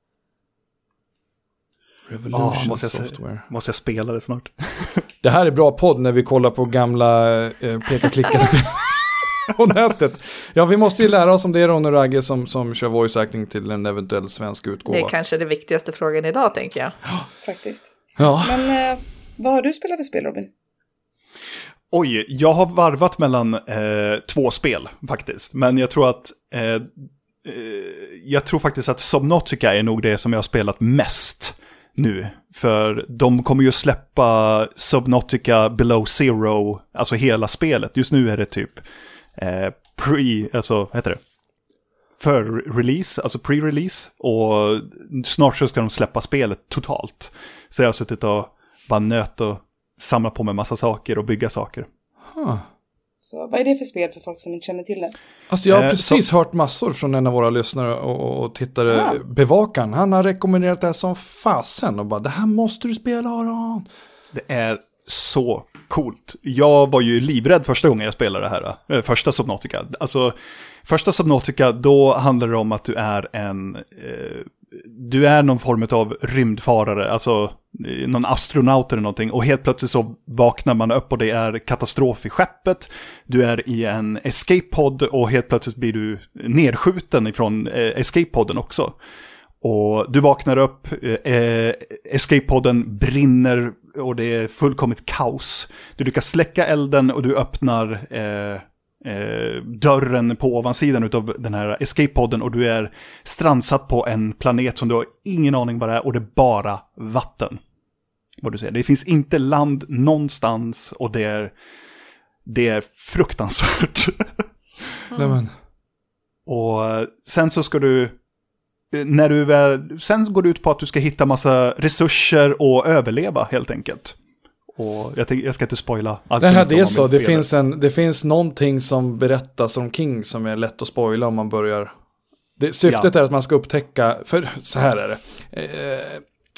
Revolution oh, måste jag Software.
Se, måste jag spela det snart.
Det här är bra podd när vi kollar på gamla eh, peka-klicka-spel på nätet. Ja, vi måste ju lära oss om det är Ron och Ragge som, som kör voice acting till en eventuell svensk utgåva.
Det är kanske det viktigaste frågan idag, tänker jag.
Faktiskt.
Ja.
Men eh, vad har du spelat för spel, Robin?
Oj, jag har varvat mellan eh, två spel faktiskt. Men jag tror att eh, eh, jag tror faktiskt att Subnautica är nog det som jag har spelat mest nu. För de kommer ju släppa Subnautica Below Zero, alltså hela spelet. Just nu är det typ eh, pre, alltså vad heter det? För release, alltså pre-release. Och snart så ska de släppa spelet totalt. Så jag har suttit och bara nöt och samla på med massa saker och bygga saker.
Huh.
Så vad är det för spel för folk som inte känner till det?
Alltså jag har eh, precis så... hört massor från en av våra lyssnare och, och tittare, ah. Bevakan. Han har rekommenderat det här som fasen och bara, det här måste du spela, Aron.
Det är så coolt. Jag var ju livrädd första gången jag spelade det här. Äh, första Subnautica. Alltså, första Subnautica, då handlar det om att du är en... Eh, du är någon form av rymdfarare, alltså någon astronaut eller någonting, och helt plötsligt så vaknar man upp och det är katastrof i skeppet. Du är i en escape-pod och helt plötsligt blir du nedskjuten ifrån eh, escape-podden också. Och du vaknar upp, eh, escape-podden brinner och det är fullkomligt kaos. Du lyckas släcka elden och du öppnar... Eh, Eh, dörren på ovansidan utav den här escape-podden och du är strandsatt på en planet som du har ingen aning vad det är och det är bara vatten. Vad du säger. Det finns inte land någonstans och det är det är fruktansvärt.
Mm.
Och sen så ska du när du väl, sen går det ut på att du ska hitta massa resurser och överleva helt enkelt. Och jag, tänk, jag ska inte spoila allt.
Det här det är så, det finns, en, det finns någonting som berättas om King som är lätt att spoila om man börjar. Det, syftet ja. är att man ska upptäcka, för så här är det. Eh,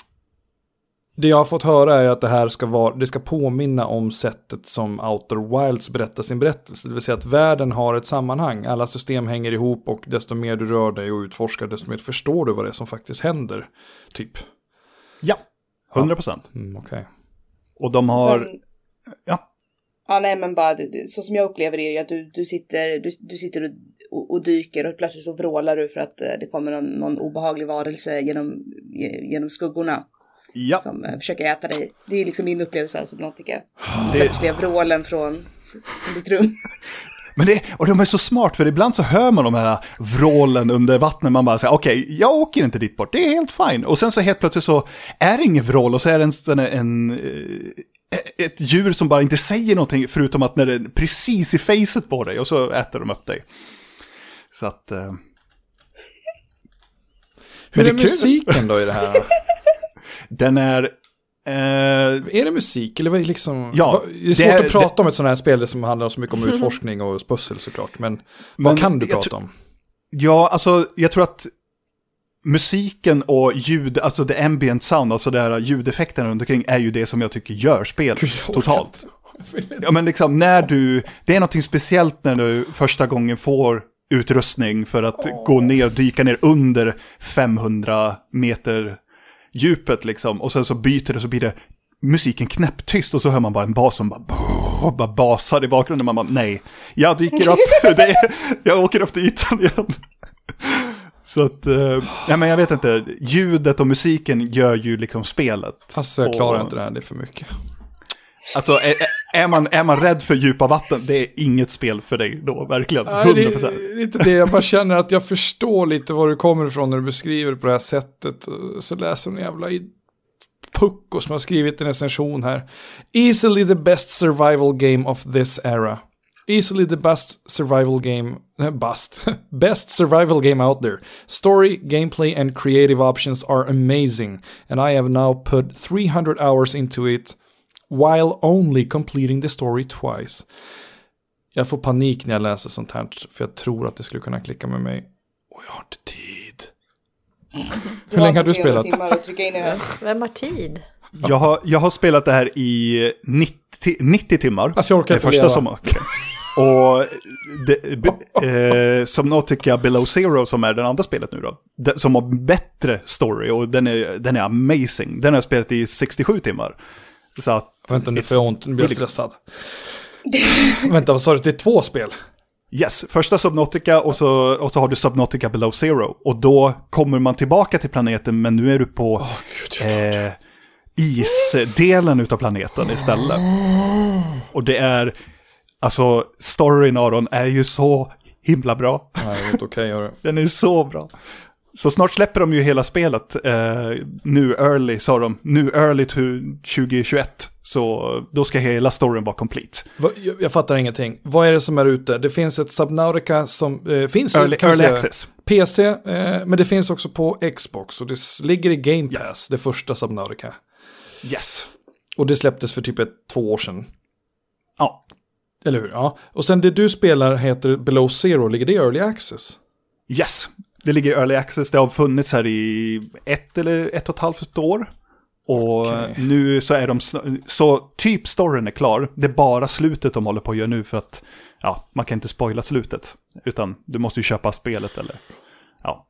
det jag har fått höra är att det här ska vara, det ska påminna om sättet som Outer Wilds berättar sin berättelse. Det vill säga att världen har ett sammanhang, alla system hänger ihop och desto mer du rör dig och utforskar desto mer förstår du vad det är som faktiskt händer. Typ.
Ja, hundra procent.
Ja. Mm, okej. Okay.
Och de har...
Sen,
ja.
Ja, nej, men bara så som jag upplever det är att du, du sitter, du, du sitter och, och dyker och plötsligt så vrålar du för att det kommer någon, någon obehaglig varelse genom, genom skuggorna.
Ja.
Som uh, försöker äta dig. Det är liksom min upplevelse av Subnautica. Det... Plötsliga vrålen från, från ditt rum.
Men det, och de är så smart, för ibland så hör man de här vrålen under vattnet. Man bara säger, okej, okay, jag åker inte dit bort. Det är helt fine. Och sen så helt plötsligt så är det ingen vrål och så är det en, en, en, ett djur som bara inte säger någonting förutom att när det är precis i facet på dig och så äter de upp dig. Så att... Uh...
Hur är, är musiken då i det här?
Den är... Uh,
är det musik? Eller liksom,
ja,
det är svårt det, att prata det, om ett sånt här spel som handlar så mycket om utforskning och pussel såklart. Men, men vad kan du prata
tr-
om?
Ja, alltså jag tror att musiken och ljud, alltså the ambient sound, alltså det här ljudeffekterna runt omkring är ju det som jag tycker gör spel Gud, totalt. Ja, men liksom när du, det är någonting speciellt när du första gången får utrustning för att oh. gå ner och dyka ner under femhundra meter djupet liksom, och sen så byter det så blir det musiken knäpptyst och så hör man bara en bas som bara, brrr, bara basar i bakgrunden. Man bara, nej, jag dyker upp, det är, jag åker upp till ytan igen. Så att, uh, ja men jag vet inte, ljudet och musiken gör ju liksom spelet.
Alltså jag klarar
och,
inte det här, det är för mycket.
Alltså är, är, man, är man rädd för djupa vatten, det är inget spel för dig då, verkligen, hundra procent.
Nej, det är inte det, jag bara känner att jag förstår lite var du kommer ifrån när du beskriver det på det här sättet. Så läser en jävla pucko som har skrivit en recension här. Easily the best survival game of this era. Easily the best survival game, best, best survival game out there. Story, gameplay and creative options are amazing. And I have now put three hundred hours into it while only completing the story twice. Jag får panik när jag läser sånt här, för jag tror att det skulle kunna klicka med mig. Och jag har inte tid. Hur länge har du spelat?
Vem har tid?
Jag har, jag har spelat det här i nittio, nittio timmar.
Alltså jag orkar
inte första som, och det, eh, som nog tycker jag Below Zero, som är den andra spelet nu då, det, som har bättre story, och den är, den är amazing. Den har jag spelat i sextiosju timmar. Så att,
vänta, nu får jag ont, nu blir jag stressad. Vänta, vad sa du? Det är två spel?
Yes, första Subnautica och så, och så har du Subnautica Below Zero. Och då kommer man tillbaka till planeten, men nu är du på oh, Gud, eh, isdelen utav planeten istället. Och det är, alltså storyn av den är ju så himla bra.
Nej, det är inte okej, okay,
den är så bra. Så snart släpper de ju hela spelet. Eh, nu early, sa de. Nu early till tjugohundratjugoett. Så då ska hela storyn vara complete.
Jag, jag fattar ingenting. Vad är det som är ute? Det finns ett Subnautica som eh, finns
early,
i
early access.
P C, eh, men det finns också på Xbox. Och det ligger i Game Pass, yeah. Det första Subnautica.
Yes.
Och det släpptes för typ ett, två år sedan.
Ja.
Eller hur? Ja. Och sen det du spelar heter Below Zero. Ligger det i Early Access?
Yes. Det ligger i Early Access. Det har funnits här i ett eller ett och ett halvt år. Och okay. Nu så är de... Så typ storyn är klar. Det är bara slutet de håller på att göra nu, för att ja, man kan inte spoila slutet. Utan du måste ju köpa spelet eller... Ja.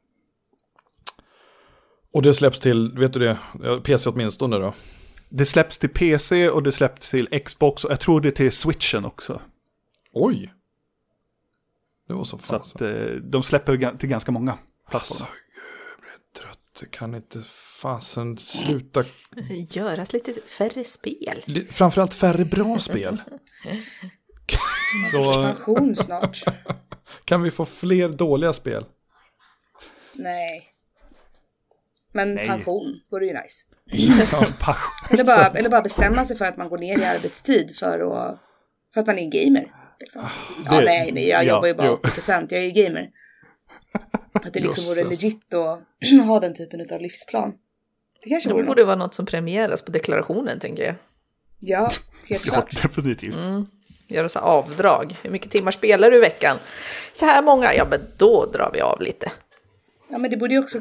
Och det släpps till, vet du det, P C åtminstone då?
Det släpps till P C och det släpps till Xbox, och jag tror det är till Switchen också.
Oj! Det var så fan.
Så att de släpper till ganska många plattformar.
Alltså, jag blir trött. Det kan inte fasen sluta...
Göras lite färre spel.
Framförallt färre bra spel.
Så... Pension snart.
Kan vi få fler dåliga spel?
Nej. Men Nej. pension vore ju nice.
Ja,
eller, bara, eller bara bestämma sig för att man går ner i arbetstid för, att, för att man är gamer. Liksom. Ja, det, nej, nej, jag ja, jobbar ju bara åttio procent. Jag är ju gamer. Att det liksom vore legit att ha den typen av livsplan. Det kanske
det borde vara något som premieras på deklarationen, tänker jag.
Ja, helt klart.
Ja, definitivt.
Mm. Göra så avdrag. Hur mycket timmar spelar du i veckan? Så här många, ja men då drar vi av lite.
Ja, men det borde ju också...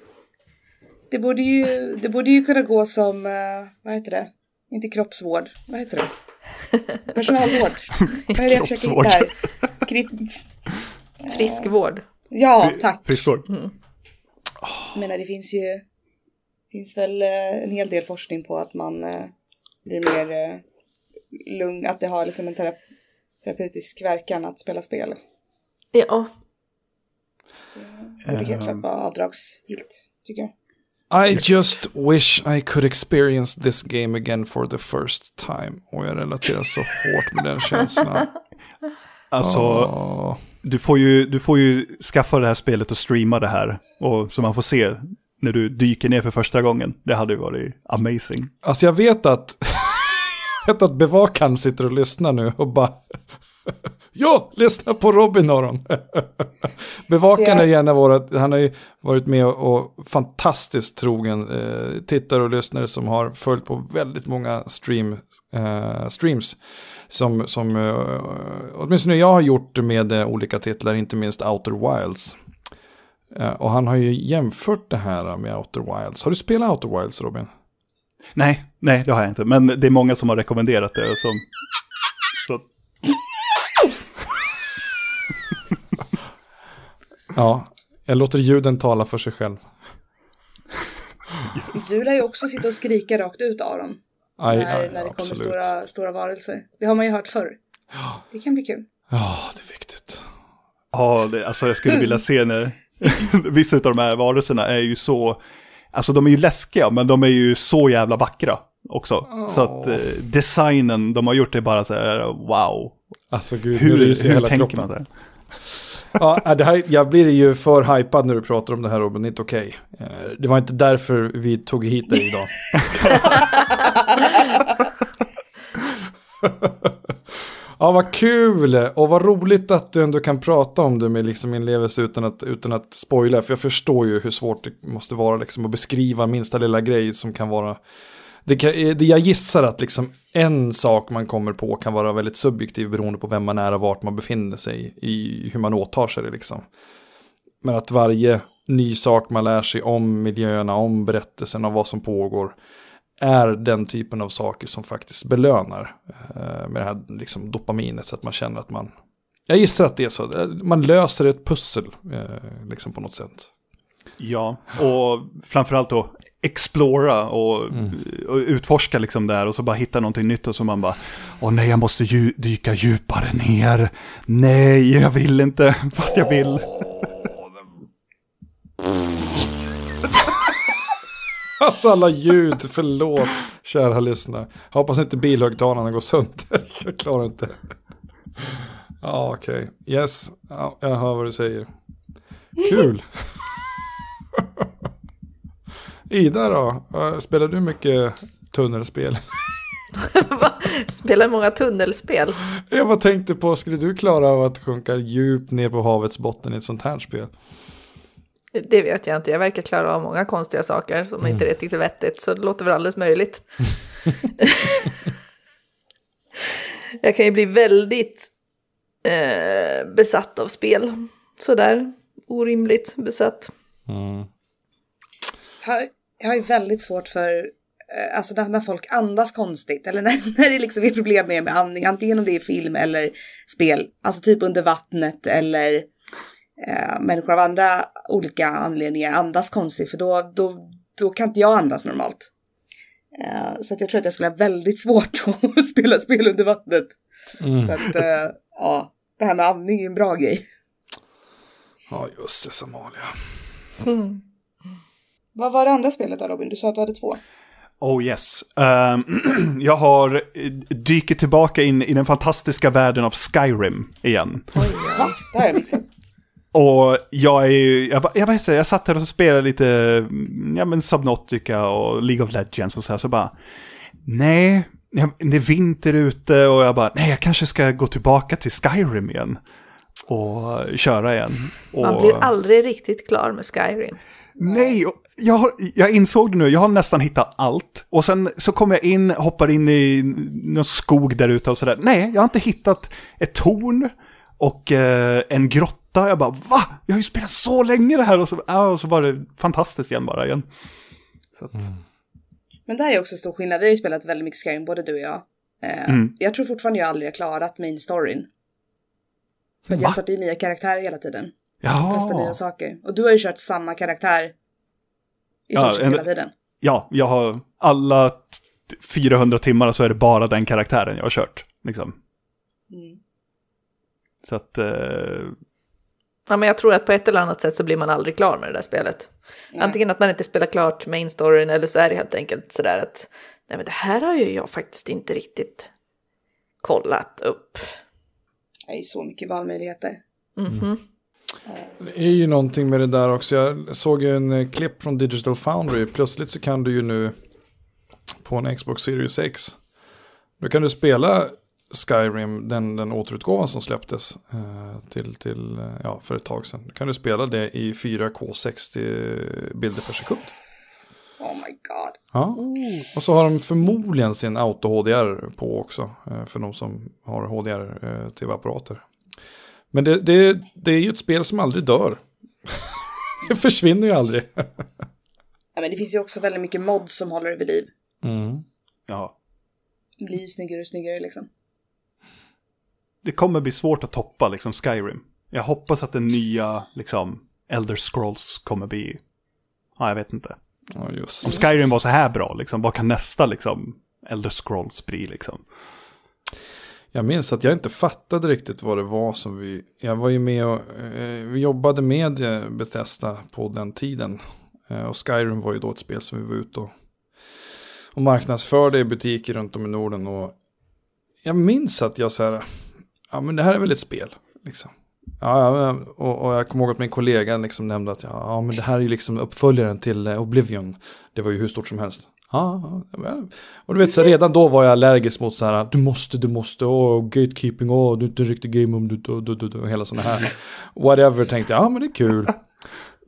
Det borde ju, det borde ju kunna gå som, uh, vad heter det? Inte kroppsvård, vad heter det? Personalvård. Vad är det jag försöker hitta här? Kri-
Friskvård.
Ja, tack.
Friskvård.
Mm. Jag menar, det finns ju finns väl uh, en hel del forskning på att man uh, blir mer uh, lugn, att det har liksom en terape- terapeutisk verkan att spela spel.
Ja.
Det borde helt klart vara avdragsgilt, tycker jag.
I just wish I could experience this game again for the first time. Och jag relaterar så hårt med den känslan.
Alltså, oh. du, får ju, du får ju skaffa det här spelet och streama det här. Och, så man får se när du dyker ner för första gången. Det hade ju varit amazing.
Alltså jag vet att, jag vet att bevakaren sitter och lyssnar nu och bara... Ja, lyssna på Robin Aron. Bevakaren har gärna varit, han har ju varit med och fantastiskt trogen eh, tittare och lyssnare som har följt på väldigt många stream, eh, streams som, som eh, åtminstone jag har gjort med eh, olika titlar, inte minst Outer Wilds. Eh, och han har ju jämfört det här med Outer Wilds. Har du spelat Outer Wilds, Robin?
Nej, nej det har jag inte. Men det är många som har rekommenderat det. Som... Så...
Ja, jag låter ljuden tala för sig själv.
Yes. Du lär ju också sitta och skrika rakt ut, Aron.
Aj,
när,
aj,
när det
absolut.
kommer stora, stora varelser. Det har man ju hört förr.
Ja.
Det kan bli kul.
Ja, det är viktigt.
Ja, det, alltså jag skulle vilja se när vissa av de här varelserna är ju så... Alltså de är ju läskiga, men de är ju så jävla vackra också. Oh. Så att eh, designen de har gjort är bara så här, wow.
Alltså gud,
hur,
hur, hur
hela tänker
kroppen.
man det?
Ja, det här, jag blir ju för hypad när du pratar om det här, Robin. Det är inte okej. Okay. Det var inte därför vi tog hit dig idag. Ja, vad kul! Och vad roligt att du ändå kan prata om det med liksom inlevelse utan att, utan att spoila. För jag förstår ju hur svårt det måste vara liksom, att beskriva minsta lilla grej som kan vara det kan, det, jag gissar att liksom en sak man kommer på kan vara väldigt subjektiv beroende på vem man är och vart man befinner sig i hur man åtar sig det liksom. Men att varje ny sak man lär sig om miljöerna, om berättelsen av vad som pågår är den typen av saker som faktiskt belönar eh, med det här liksom dopaminet så att man känner att man, jag gissar att det är så, man löser ett pussel eh, liksom på något sätt.
Ja, och framförallt då explora och, mm. och utforska liksom där och så bara hitta någonting nytt och så man bara, åh nej, jag måste ju, dyka djupare ner. Nej, jag vill inte, fast jag vill.
Alltså alla ljud, förlåt, kära lyssnare. Jag hoppas inte bilhögtalarna går sönder. Jag klarar inte. Ja, okej. Okay. Yes, ja, jag hör vad du säger. Kul. Ida då? Spelar du mycket tunnelspel?
Spelar många tunnelspel?
Jag bara tänkte på, skulle du klara av att sjunka djupt ner på havets botten i ett sånt här spel?
Det vet jag inte. Jag verkar klara av många konstiga saker som mm. inte är riktigt vettigt. Så det låter väl alldeles möjligt. Jag kan ju bli väldigt eh, besatt av spel. Sådär orimligt besatt.
Mm.
Jag har ju väldigt svårt för alltså när, när folk andas konstigt. Eller när, när det liksom är problem med, med andning. Antingen om det är film eller spel. Alltså typ under vattnet eller... Uh, människor av andra olika anledningar andas konstigt för då, då, då kan inte jag andas normalt. Uh, så att jag tror att jag skulle ha väldigt svårt att spela spel under vattnet. Mm. För att, uh, ja, det här med andning är en bra grej.
Ja, just det, Somalia.
Mm. Vad var det andra spelet då, Robin? Du sa att du hade två.
Oh yes. Um, jag har dykt tillbaka in i den fantastiska världen av Skyrim igen.
Oj, ja. Va? Det har jag missat.
Och jag är ju, jag, jag, jag, jag satt här och spelade lite, ja men Subnautica och League of Legends och så här, så bara, nej, det är vinter ute och jag bara, nej jag kanske ska gå tillbaka till Skyrim igen och köra igen. Och,
man blir aldrig riktigt klar med Skyrim.
Nej, jag, jag insåg det nu, jag har nästan hittat allt. Och sen så kommer jag in, hoppar in i någon skog där ute och sådär. Nej, jag har inte hittat ett torn och eh, en grotta. Jag bara, va? Jag har ju spelat så länge det här. Och så, ja, och så var det fantastiskt igen bara igen. Så att... mm.
Men där är också stor skillnad. Vi har ju spelat väldigt mycket Skyrim, både du och jag. Eh, mm. Jag tror fortfarande jag aldrig har klarat main storyn. För att jag startar ju nya karaktärer hela tiden.
Ja.
Testar nya saker. Och du har ju kört samma karaktär i
ja,
stort sett hela tiden.
Ja, jag har alla t- fyrahundra timmar så är det bara den karaktären jag har kört. Liksom. Mm. Så att... Eh...
Ja, men jag tror att på ett eller annat sätt så blir man aldrig klar med det där spelet. Nej. Antingen att man inte spelar klart main storyn eller så är det helt enkelt sådär att nej men det här har ju jag faktiskt inte riktigt kollat upp.
Det är så mycket valmöjligheter.
Mhm.
Mm. Det är ju någonting med det där också. Jag såg ju en klipp från Digital Foundry. Plötsligt så kan du ju nu på en Xbox Series X, då kan du spela Skyrim, den, den återutgåvan som släpptes eh, till, till, ja, för ett tag sedan. Då kan du spela det i fyra K sextio bilder per sekund.
Oh my god.
Ja. Och så har de förmodligen sin auto-H D R på också eh, för de som har H D R-tv-apparater. Men det, det, det är ju ett spel som aldrig dör. Det försvinner ju aldrig.
Ja, men det finns ju också väldigt mycket mods som håller det vid liv.
Mm.
Ja.
Det blir ju snyggare och snyggare liksom.
Det kommer bli svårt att toppa liksom Skyrim. Jag hoppas att den nya liksom Elder Scrolls kommer bli... Ja, jag vet inte.
Ja, just.
Om Skyrim var så här bra, liksom, vad kan nästa liksom Elder Scrolls bli liksom?
Jag minns att jag inte fattade riktigt vad det var som vi... Jag var ju med och... Eh, vi jobbade med Bethesda på den tiden. Eh, och Skyrim var ju då ett spel som vi var ute och, och marknadsförde i butiker runt om i Norden. Och jag minns att jag så här... Ja, men det här är väl ett spel, liksom. Ja, och, och jag kommer ihåg att min kollega liksom nämnde att ja, ja, men det här är ju liksom uppföljaren till Oblivion. Det var ju hur stort som helst. Ja, ja. Och du vet, så redan då var jag allergisk mot så här, du måste, du måste, åh, gatekeeping, åh, du är inte en riktig game om du, du, du, du, du, hela sådana här. Whatever, tänkte jag, ja men det är kul.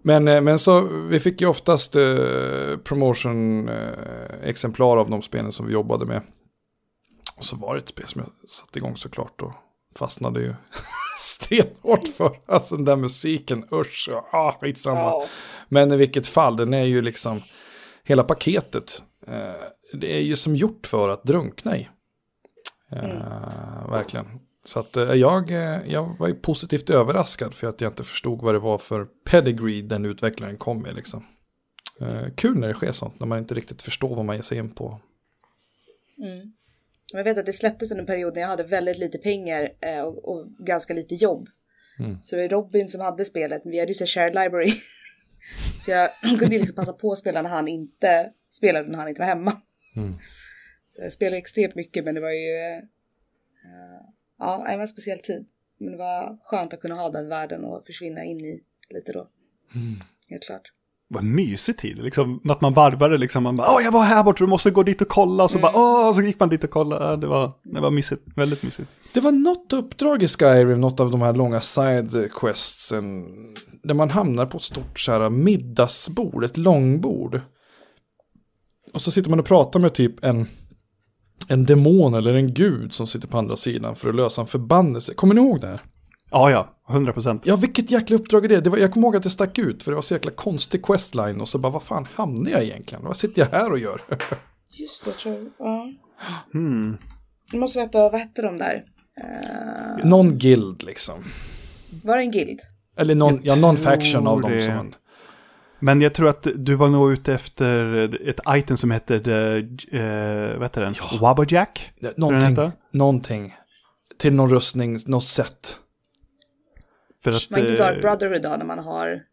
Men, men så, vi fick ju oftast eh, promotion-exemplar eh, av de spelen som vi jobbade med. Och så var det ett spel som jag satte igång såklart och fastnade ju stenhårt för. Alltså den där musiken, usch, ah, skitsamma. Ja. Men i vilket fall, den är ju liksom, hela paketet, eh, det är ju som gjort för att drunkna i. Eh, mm. Verkligen. Så att eh, jag, jag var ju positivt överraskad för att jag inte förstod vad det var för pedigree den utvecklaren kom med liksom. Eh, kul när det sker sånt, när man inte riktigt förstår vad man ger sig in på.
Mm. Jag vet att det släpptes under en period när jag hade väldigt lite pengar eh, och, och ganska lite jobb. Mm. Så det är Robin som hade spelet. Vi hade ju så shared library. Så jag kunde liksom passa på att spela när han inte spelade, när han inte var hemma. Mm. Så jag spelade extremt mycket, men det var ju eh, ja, en speciell tid. Men det var skönt att kunna ha den världen och försvinna in i lite då. Mm. Helt klart.
Det var en mysig tid, liksom, att man varvade liksom, man bara, åh jag var här borta, du måste gå dit och kolla, och så mm. bara, åh, så gick man dit och kolla, det var, det var mysigt, väldigt mysigt.
Det var något uppdrag i Skyrim, något av de här långa sidequestsen, där man hamnar på ett stort så här middagsbord, ett långbord, och så sitter man och pratar med typ en, en demon eller en gud som sitter på andra sidan för att lösa en förbannelse. Kommer ni ihåg det här?
Ja, ja, hundra procent.
Ja, vilket jäkla uppdrag är det? det var, jag kommer ihåg att det stack ut, för det var så jäkla konstig questline. Och så bara, vad fan hamnar jag egentligen? Vad sitter jag här och gör?
Just det, tror jag. Ja.
Hmm.
Du måste veta, vad hette de där?
Uh... Någon guild, liksom.
Var det en guild?
Eller någon, ja, någon faction av dem som en...
Men jag tror att du var nog ute efter ett item som heter, uh, vad heter den? Ja. Wabbajack?
Någonting, någonting. Till någon rustning, något sätt.
För att, man inte tar Brotherhood då när man har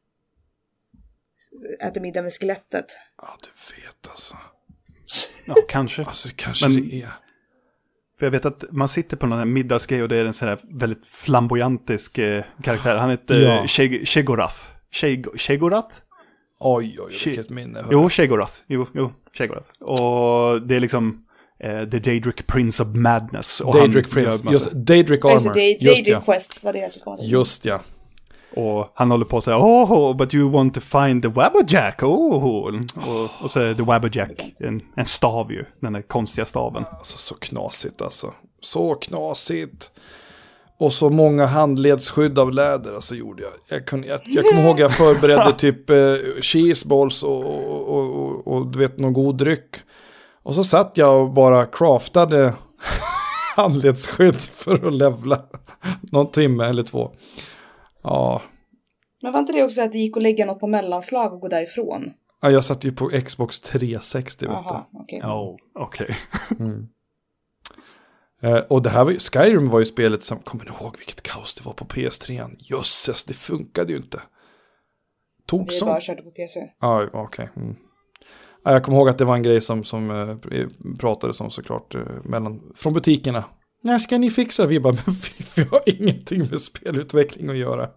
äter middag med skelettet.
Ja, du vet alltså.
Ja, kanske.
Alltså, det kanske
men,
det är.
För jag vet att man sitter på någon här middagsgrej och det är en sån här väldigt flamboyantisk eh, karaktär. Han heter ja. Shegorath. Shegorath?
Oj, oj, vilket minne.
Jo, Shegorath. Jo, jo, Shegorath. Och det är liksom... Uh, The Daedric Prince of Madness. Och
Daedric Prince, just Daedric Armor.
Day,
just
ja. Quests var det jag skulle komma till.
Just ja.
Och han håller på att säga, oh, but you want to find the Wabbajack, oh. Och, och så är The Wabbajack en, en stav ju, den där konstiga staven.
Alltså så knasigt alltså. Så knasigt. Och så många handledsskydd av läder, alltså gjorde jag. Jag, kunde, jag, jag kommer ihåg jag förberedde typ eh, cheeseballs och, och, och, och, och du vet, någon god dryck. Och så satt jag och bara craftade handledsskydd för att levla någon timme eller två. Ja.
Men var inte det också att det gick att lägga något på mellanslag och gå därifrån?
Ja, jag satt ju på Xbox tre sextio.
Aha, okej.
Okay. Oh, okej. Okay.
mm. eh, och det här var ju, Skyrim var ju spelet som, kommer ni ihåg vilket kaos det var på P S tre? Jösses, det funkade ju inte. Tog
Vi
som...
bara körde på P C.
Ja, okej. Okay. Mm. Jag kommer ihåg att det var en grej som, som eh, pratades om såklart eh, mellan, från butikerna. När ska ni fixa? Vi bara, men vi, vi har ingenting med spelutveckling att göra.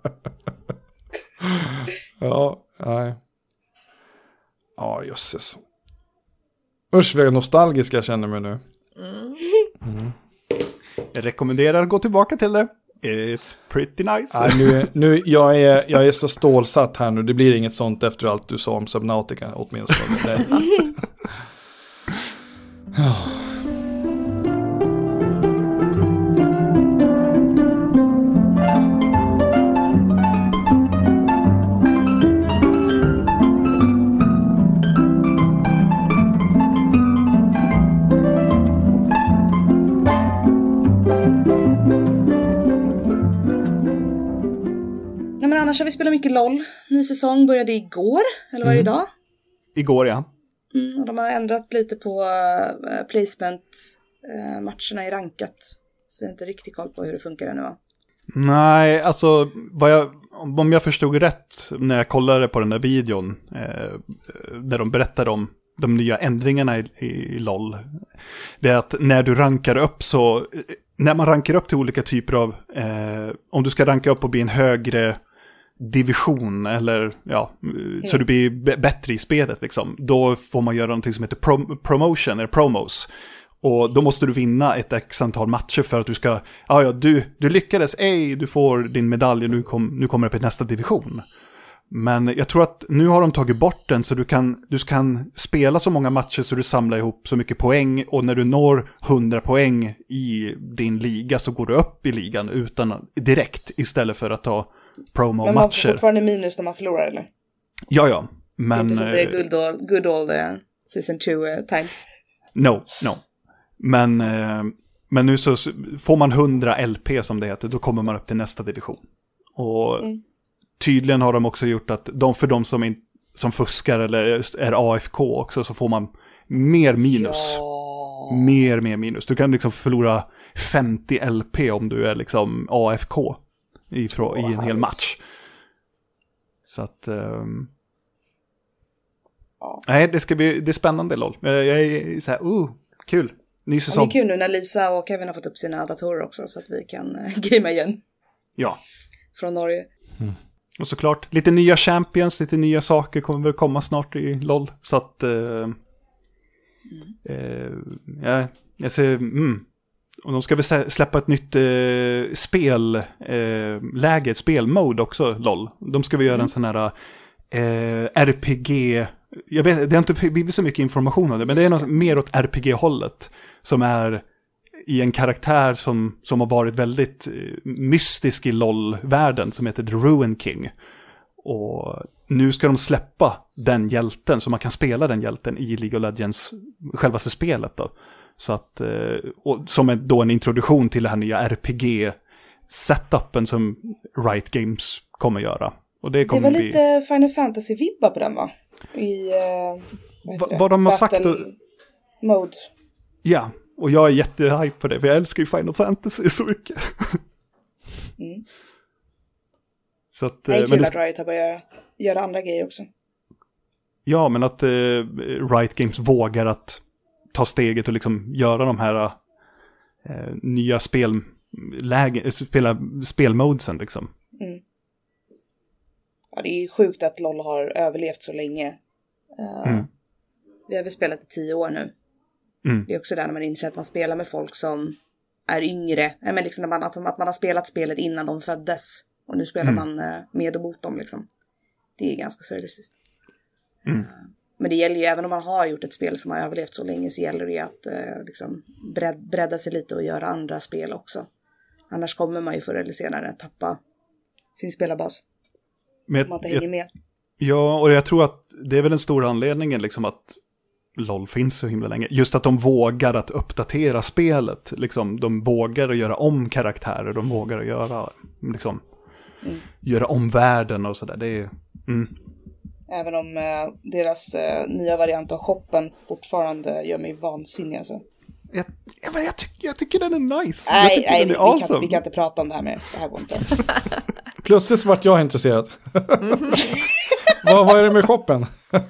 ja, nej. Ja, jösses. Usch, vad nostalgisk jag känner mig nu.
Mm.
Mm.
Jag rekommenderar att gå tillbaka till det. It's pretty nice.
Nej, nu, nu, jag, är, jag är så stålsatt här nu. Det blir inget sånt efter allt du sa om Subnautica åtminstone.
Annars har vi spelat mycket LOL. Ny säsong började igår, eller var det
mm.
idag?
Igår, ja.
Mm, och de har ändrat lite på uh, placement-matcherna uh, i rankat. Så vi har inte riktigt koll på hur det funkar ännu, va?
Nej, alltså vad jag, om jag förstod rätt när jag kollade på den där videon eh, där de berättade om de nya ändringarna i, i LOL. Det är att när du rankar upp så, när man rankar upp till olika typer av, eh, om du ska ranka upp och bli en högre division eller ja, mm. så du blir b- bättre i spelet liksom, då får man göra någonting som heter prom- promotion eller promos. Och då måste du vinna ett x antal matcher för att du ska, ja ja, du, du lyckades, ej, du får din medalj och nu, kom, nu kommer du upp i nästa division. Men jag tror att nu har de tagit bort den så du kan, du kan spela så många matcher så du samlar ihop så mycket poäng. Och när du når hundra poäng i din liga så går du upp i ligan utan, direkt istället för att ta promo-matcher. Men man får
fortfarande minus när man förlorar, eller?
Ja, ja. Men,
det är inte som det är good old, good old uh, season two uh, times.
No, no. Men, uh, men nu så får man hundra L P som det heter, då kommer man upp till nästa division. Och mm. tydligen har de också gjort att de, för de som, in, som fuskar eller är A F K också, så får man mer minus. Ja. Mer, mer minus. Du kan liksom förlora femtio L P om du är liksom A F K i, oh, i en hel match. Så att... Um, ja. Nej, det ska bli det är spännande, lol. Jag är så här, oh, kul. Ny säsong.
Ja, det är kul nu när Lisa och Kevin har fått upp sina datorer också, så att vi kan uh, gamea igen. Ja. Från Norge.
Mm. Och såklart, lite nya champions, lite nya saker kommer väl komma snart i LOL. Så att... Uh, mm. uh, ja, jag ser... Mm. Och de ska väl släppa ett nytt uh, spelläge, uh, ett spelmode också, LOL. De ska väl göra mm. en sån här uh, R P G... Jag vet, det har inte blivit så mycket information om det, men det är något mer åt R P G-hållet som är i en karaktär som, som har varit väldigt mystisk i LOL-världen, som heter The Ruin King. Och nu ska de släppa den hjälten, så man kan spela den hjälten i League of Legends, självaste spelet då. Så att, och som är då en introduktion till det här nya R P G-setupen som Riot Games kommer göra. Och det, kommer
det var
bli...
lite Final Fantasy-vibbar på den, va? I uh,
vad, vad de har sagt då...
mode.
Ja, och jag är jättehype på det, för jag älskar ju Final Fantasy så mycket. mm.
Så att, det är kul att Riot har börjat göra andra grejer också.
Ja, men att uh, Riot Games vågar att ta steget och liksom göra de här uh, nya spellägen, spela spelmodesen liksom.
Mm. Ja, det är ju sjukt att LOL har överlevt så länge. Uh, mm. Vi har väl spelat i tio år nu. Mm. Det är också där när man inser att man spelar med folk som är yngre. Men liksom man, att, att man har spelat spelet innan de föddes. Och nu spelar mm. man uh, med och mot dem liksom. Det är ganska surrealistiskt. Mm. Uh, men det gäller ju, även om man har gjort ett spel som har överlevt så länge, så gäller det ju att uh, liksom bred, bredda sig lite och göra andra spel också. Annars kommer man ju förr eller senare tappa sin spelarbas.
Men man inte hänger med. Ja, och jag tror att det är väl den stora anledningen liksom att LOL finns så himla länge. Just att de vågar att uppdatera spelet. Liksom, de vågar att göra om karaktärer. De vågar att göra, liksom, mm. göra om världen och sådär. Det är... Mm.
Även om eh, deras eh, nya variant av shoppen fortfarande gör mig vansinnig. Alltså.
Jag, jag, jag, tyck, jag tycker den är nice.
Nej,
jag tycker
nej
den
vi,
är
vi,
awesome.
kan, vi kan inte prata om det här mer. Det här går inte.
Plötsligt vart jag intresserad. Mm. vad, vad är det med shoppen?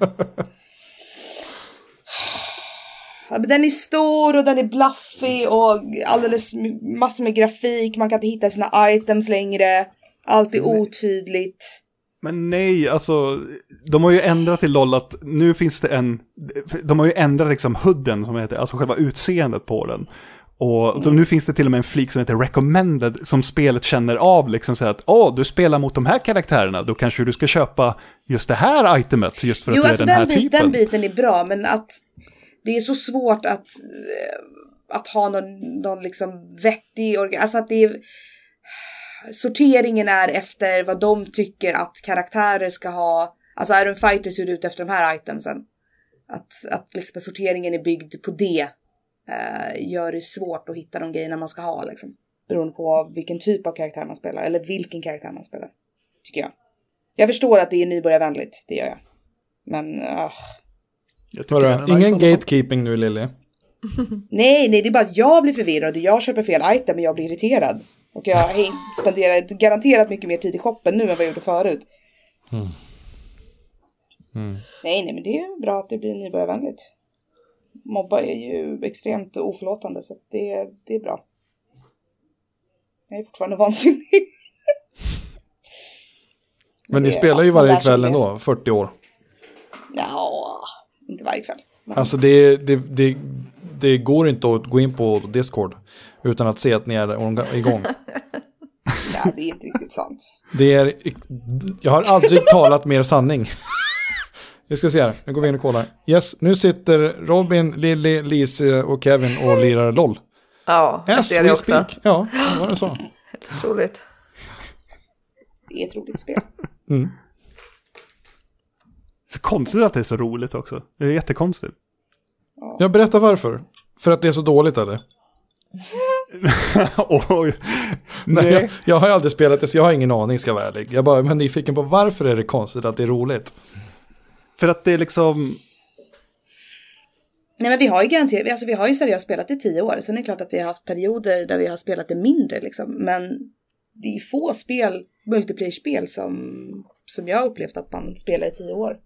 Den är stor och den är bluffig och alldeles massor med grafik. Man kan inte hitta sina items längre. Allt är otydligt.
Men nej, alltså de har ju ändrat till LOL att nu finns det en, de har ju ändrat liksom hooden som heter, alltså själva utseendet på den. Och mm. så nu finns det till och med en flik som heter recommended som spelet känner av liksom så att åh, du spelar mot de här karaktärerna, då kanske du ska köpa just det här itemet just för att jo, alltså den här
bit,
typen.
Den biten är bra, men att det är så svårt att att ha någon, någon liksom vettig, alltså att det är, sorteringen är efter vad de tycker att karaktärer ska ha. Alltså är du en fighter så är du ute efter de här itemsen. Att, att liksom sorteringen är byggd på det eh, gör det svårt att hitta de grejerna man ska ha liksom. Beroende på vilken typ av karaktär man spelar. Eller vilken karaktär man spelar. Tycker jag. Jag förstår att det är nybörjarvänligt, det gör jag. Men uh,
jag ingen gatekeeping nu, Lily.
nej, nej, det är bara att jag blir förvirrad och jag köper fel item och jag blir irriterad. Och jag spenderar garanterat mycket mer tid i shoppen nu än vad jag gjorde förut. Mm. Mm. Nej, nej, men det är bra att det blir nybörjarvänligt. Mobba är ju extremt oförlåtande, så det, det är bra. Jag är fortfarande vansinnig.
Men ni spelar ju varje kväll ändå, fyrtio år.
Ja, inte varje kväll.
Men... Alltså det, det, det, det går inte att gå in på Discord utan att se att ni är igång.
Nej, det är inte riktigt sant.
Det är, jag har aldrig talat mer sanning. Vi ska se här, nu går vi in och kollar. Yes, nu sitter Robin, Lily, Lise och Kevin och lirar LOL.
Ja, jag ser det också.
Speak. Ja, det var det så.
Helt otroligt.
Det är ett roligt spel.
Mm.
Så konstigt att det är så roligt också. Det är jättekonstigt.
Jag berättar varför. För att det är så dåligt, eller?
Oj.
Nej, jag, jag har aldrig spelat det, så jag har ingen aning, ska vara ärlig. Jag bara är nyfiken på varför är det konstigt att det är roligt.
För att det är liksom...
Nej, men vi har ju garanterat, alltså vi har ju seriöst spelat i tio år. Sen är det klart att vi har haft perioder där vi har spelat det mindre liksom. Men det är få spel, multiplayer-spel som, som jag har upplevt att man spelar i tio år.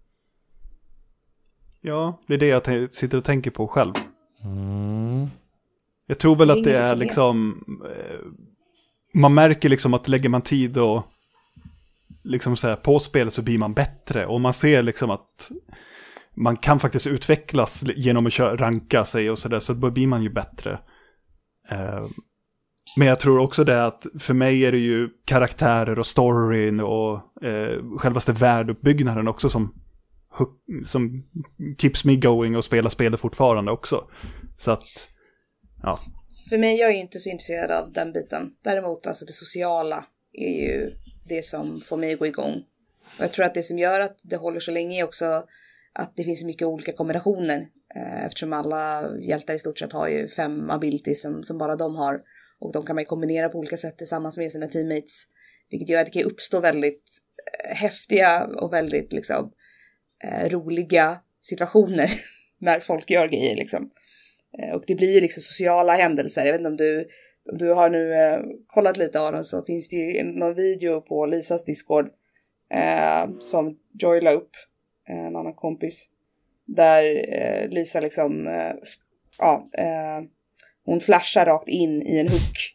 Ja, det är det jag t- sitter och tänker på själv.
Mm.
Jag tror väl
det
att det är liksom... Eh, man märker liksom att lägger man tid och liksom så här, på spel så blir man bättre. Och man ser liksom att man kan faktiskt utvecklas genom att köra, ranka sig och sådär. Så då blir man ju bättre. Eh, men jag tror också det att för mig är det ju karaktärer och storyn och eh, självaste världuppbyggnaden också som, som keeps me going och spelar spelet fortfarande också. Så att, ja.
För mig, jag är ju inte så intresserad av den biten. Däremot, alltså det sociala är ju det som får mig att gå igång. Och jag tror att det som gör att det håller så länge är också att det finns mycket olika kombinationer. Eh, eftersom alla hjältar i stort sett har ju fem abilities som, som bara de har. Och de kan man kombinera på olika sätt tillsammans med sina teammates. Vilket gör att det kan uppstå väldigt eh, häftiga och väldigt liksom, eh, roliga situationer när folk gör grejer liksom. Eh, och det blir ju liksom sociala händelser. Jag vet inte om du, om du har nu eh, kollat lite av den, så finns det ju någon video på Lisas Discord eh, som Joy la upp, eh, en annan kompis. Där eh, Lisa liksom, eh, sk- ja... Eh, hon flashar rakt in i en hook.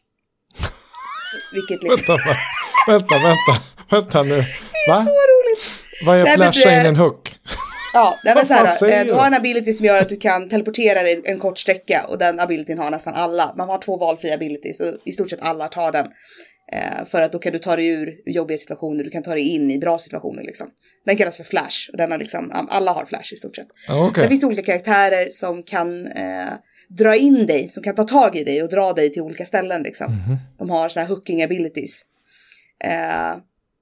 Vilket liksom...
Vänta, vänta, vänta, vänta nu. Va?
Det är så roligt.
Vad är flasha in en hook?
Ja, det är så här, du har en
du?
ability som gör att du kan teleportera dig en kort sträcka. Och den abilityn har nästan alla. Man har två valfria abilities och i stort sett alla tar den. Eh, för att då kan du ta dig ur jobbiga situationer. Du kan ta dig in i bra situationer liksom. Den kallas för flash. Och den har liksom, alla har flash i stort sett.
Okay.
Sen finns det olika karaktärer som kan... Eh, dra in dig, som kan ta tag i dig och dra dig till olika ställen liksom. Mm-hmm. De har såna här hooking abilities. Eh,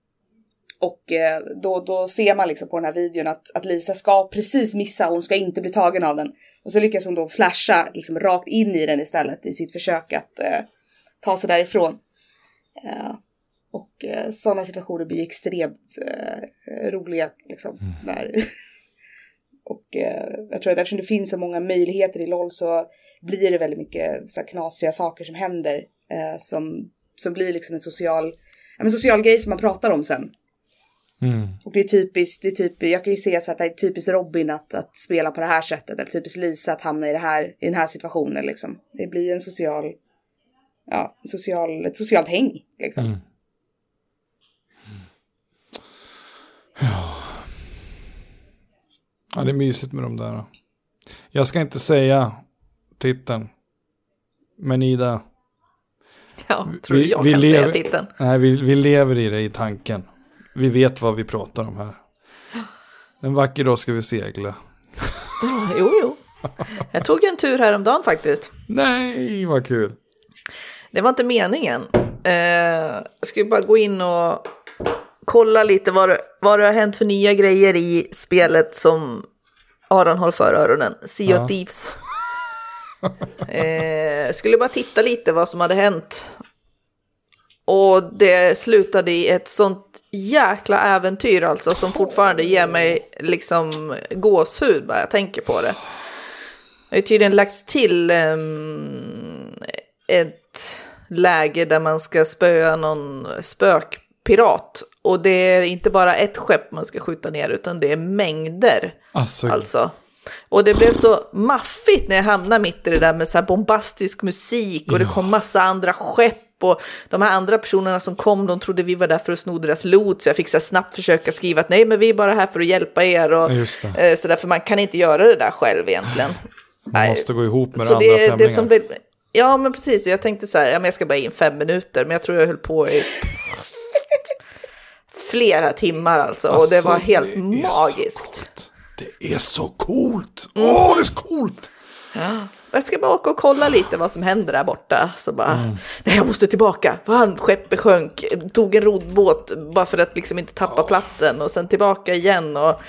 och eh, då, då ser man liksom på den här videon att, att Lisa ska precis missa, hon ska inte bli tagen av den. Och så lyckas hon då flasha liksom rakt in i den istället i sitt försök att eh, ta sig därifrån. Eh, och eh, sådana situationer blir extremt eh, roliga liksom. Mm. När Och eh, jag tror att eftersom det finns så många möjligheter i LoL så blir det väldigt mycket så här knasiga saker som händer. Eh, som, som blir liksom en social, en social grej som man pratar om sen. Mm. Och det är typiskt, det är typ, jag kan ju se så att det är typiskt Robin att, att spela på det här sättet. Eller typiskt Lisa att hamna i, det här, i den här situationen. Liksom. Det blir en social, ja, en social, ett socialt häng. Liksom.
Mm. Ja. Ja, det är mysigt med de där. Jag ska inte säga titeln. Men Ida.
Ja, tror vi, jag
vi
kan
lever,
säga titeln.
Nej, vi, vi lever i det i tanken. Vi vet vad vi pratar om här. En vacker dag ska vi segla.
Ja, jo, jo. Jag tog en tur häromdagen faktiskt.
Nej, vad kul.
Det var inte meningen. Eh, jag ska bara gå in och kolla lite vad det, vad det har hänt för nya grejer i spelet som Aron håller för öronen. Sea of ja. Thieves. eh, skulle bara titta lite vad som hade hänt. Och det slutade i ett sånt jäkla äventyr alltså, som fortfarande ger mig liksom gåshud bara jag tänker på det. Jag har tydligen lagt till um, ett läge där man ska spöa någon spökpirat. Och det är inte bara ett skepp man ska skjuta ner, utan det är mängder. Alltså. alltså. Och det blev så maffigt när jag hamnade mitt i det där med så här bombastisk musik. Och ja. Det kom massa andra skepp. Och de här andra personerna som kom, de trodde vi var där för att sno deras loot. Så jag fick så snabbt försöka skriva att nej, men vi är bara här för att hjälpa er. Och, eh, så därför man kan inte göra det där själv egentligen.
Man måste gå ihop med
så
andra
det,
främlingar.
det som väl, Ja, men precis. Jag tänkte så här, ja, men jag ska bara in fem minuter. Men jag tror jag höll på i flera timmar alltså. alltså och det var helt det magiskt.
Det är så coolt. Åh, mm. oh, det är så coolt.
Ja. Jag ska bara åka och kolla lite vad som händer där borta. Så bara, mm. nej, jag måste tillbaka. Fan, skeppet sjönk. Tog en rodbåt bara för att liksom inte tappa oh. platsen. Och sen tillbaka igen och...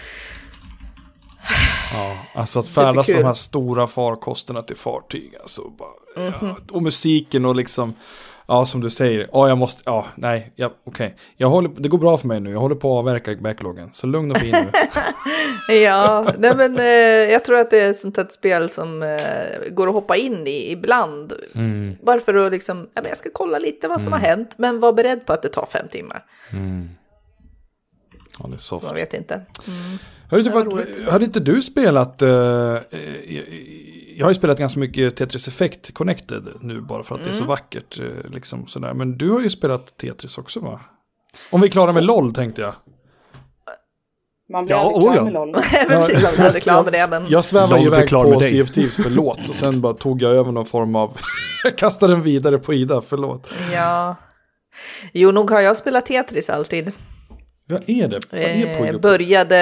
Ja, alltså att färdas på de här stora farkosterna till fartyg. Alltså bara, mm-hmm. ja, och musiken och liksom... Ja, som du säger. Ja, jag måste... Ja, nej. Ja, okej. Okay. Det går bra för mig nu. Jag håller på att avverka backloggen. Så lugn och fin nu.
Ja, nej, men eh, jag tror att det är ett sånt här spel som eh, går att hoppa in i ibland. Mm. Bara för att liksom... Ja, men jag ska kolla lite vad som mm. har hänt. Men var beredd på att det tar fem timmar. Mm.
Ja, det är soft.
Jag vet inte. Mm.
Hade, inte varit, hade inte du spelat... Uh, jag, jag har ju spelat ganska mycket Tetris Effect Connected nu bara för att mm. det är så vackert. Liksom sådär. Men du har ju spelat Tetris också, va? Om vi klarar med LOL, tänkte jag.
Man blir ja, aldrig klar ja. med LOL.
Precis, man blir aldrig klar med det. Men...
Jag svävade ju iväg på Sea of Thieves, förlåt. Och sen bara tog jag över någon form av... jag kastade den vidare på Ida, förlåt.
Ja. Jo, nog har jag spelat Tetris alltid.
Vad är det? Vad är på
eh, började...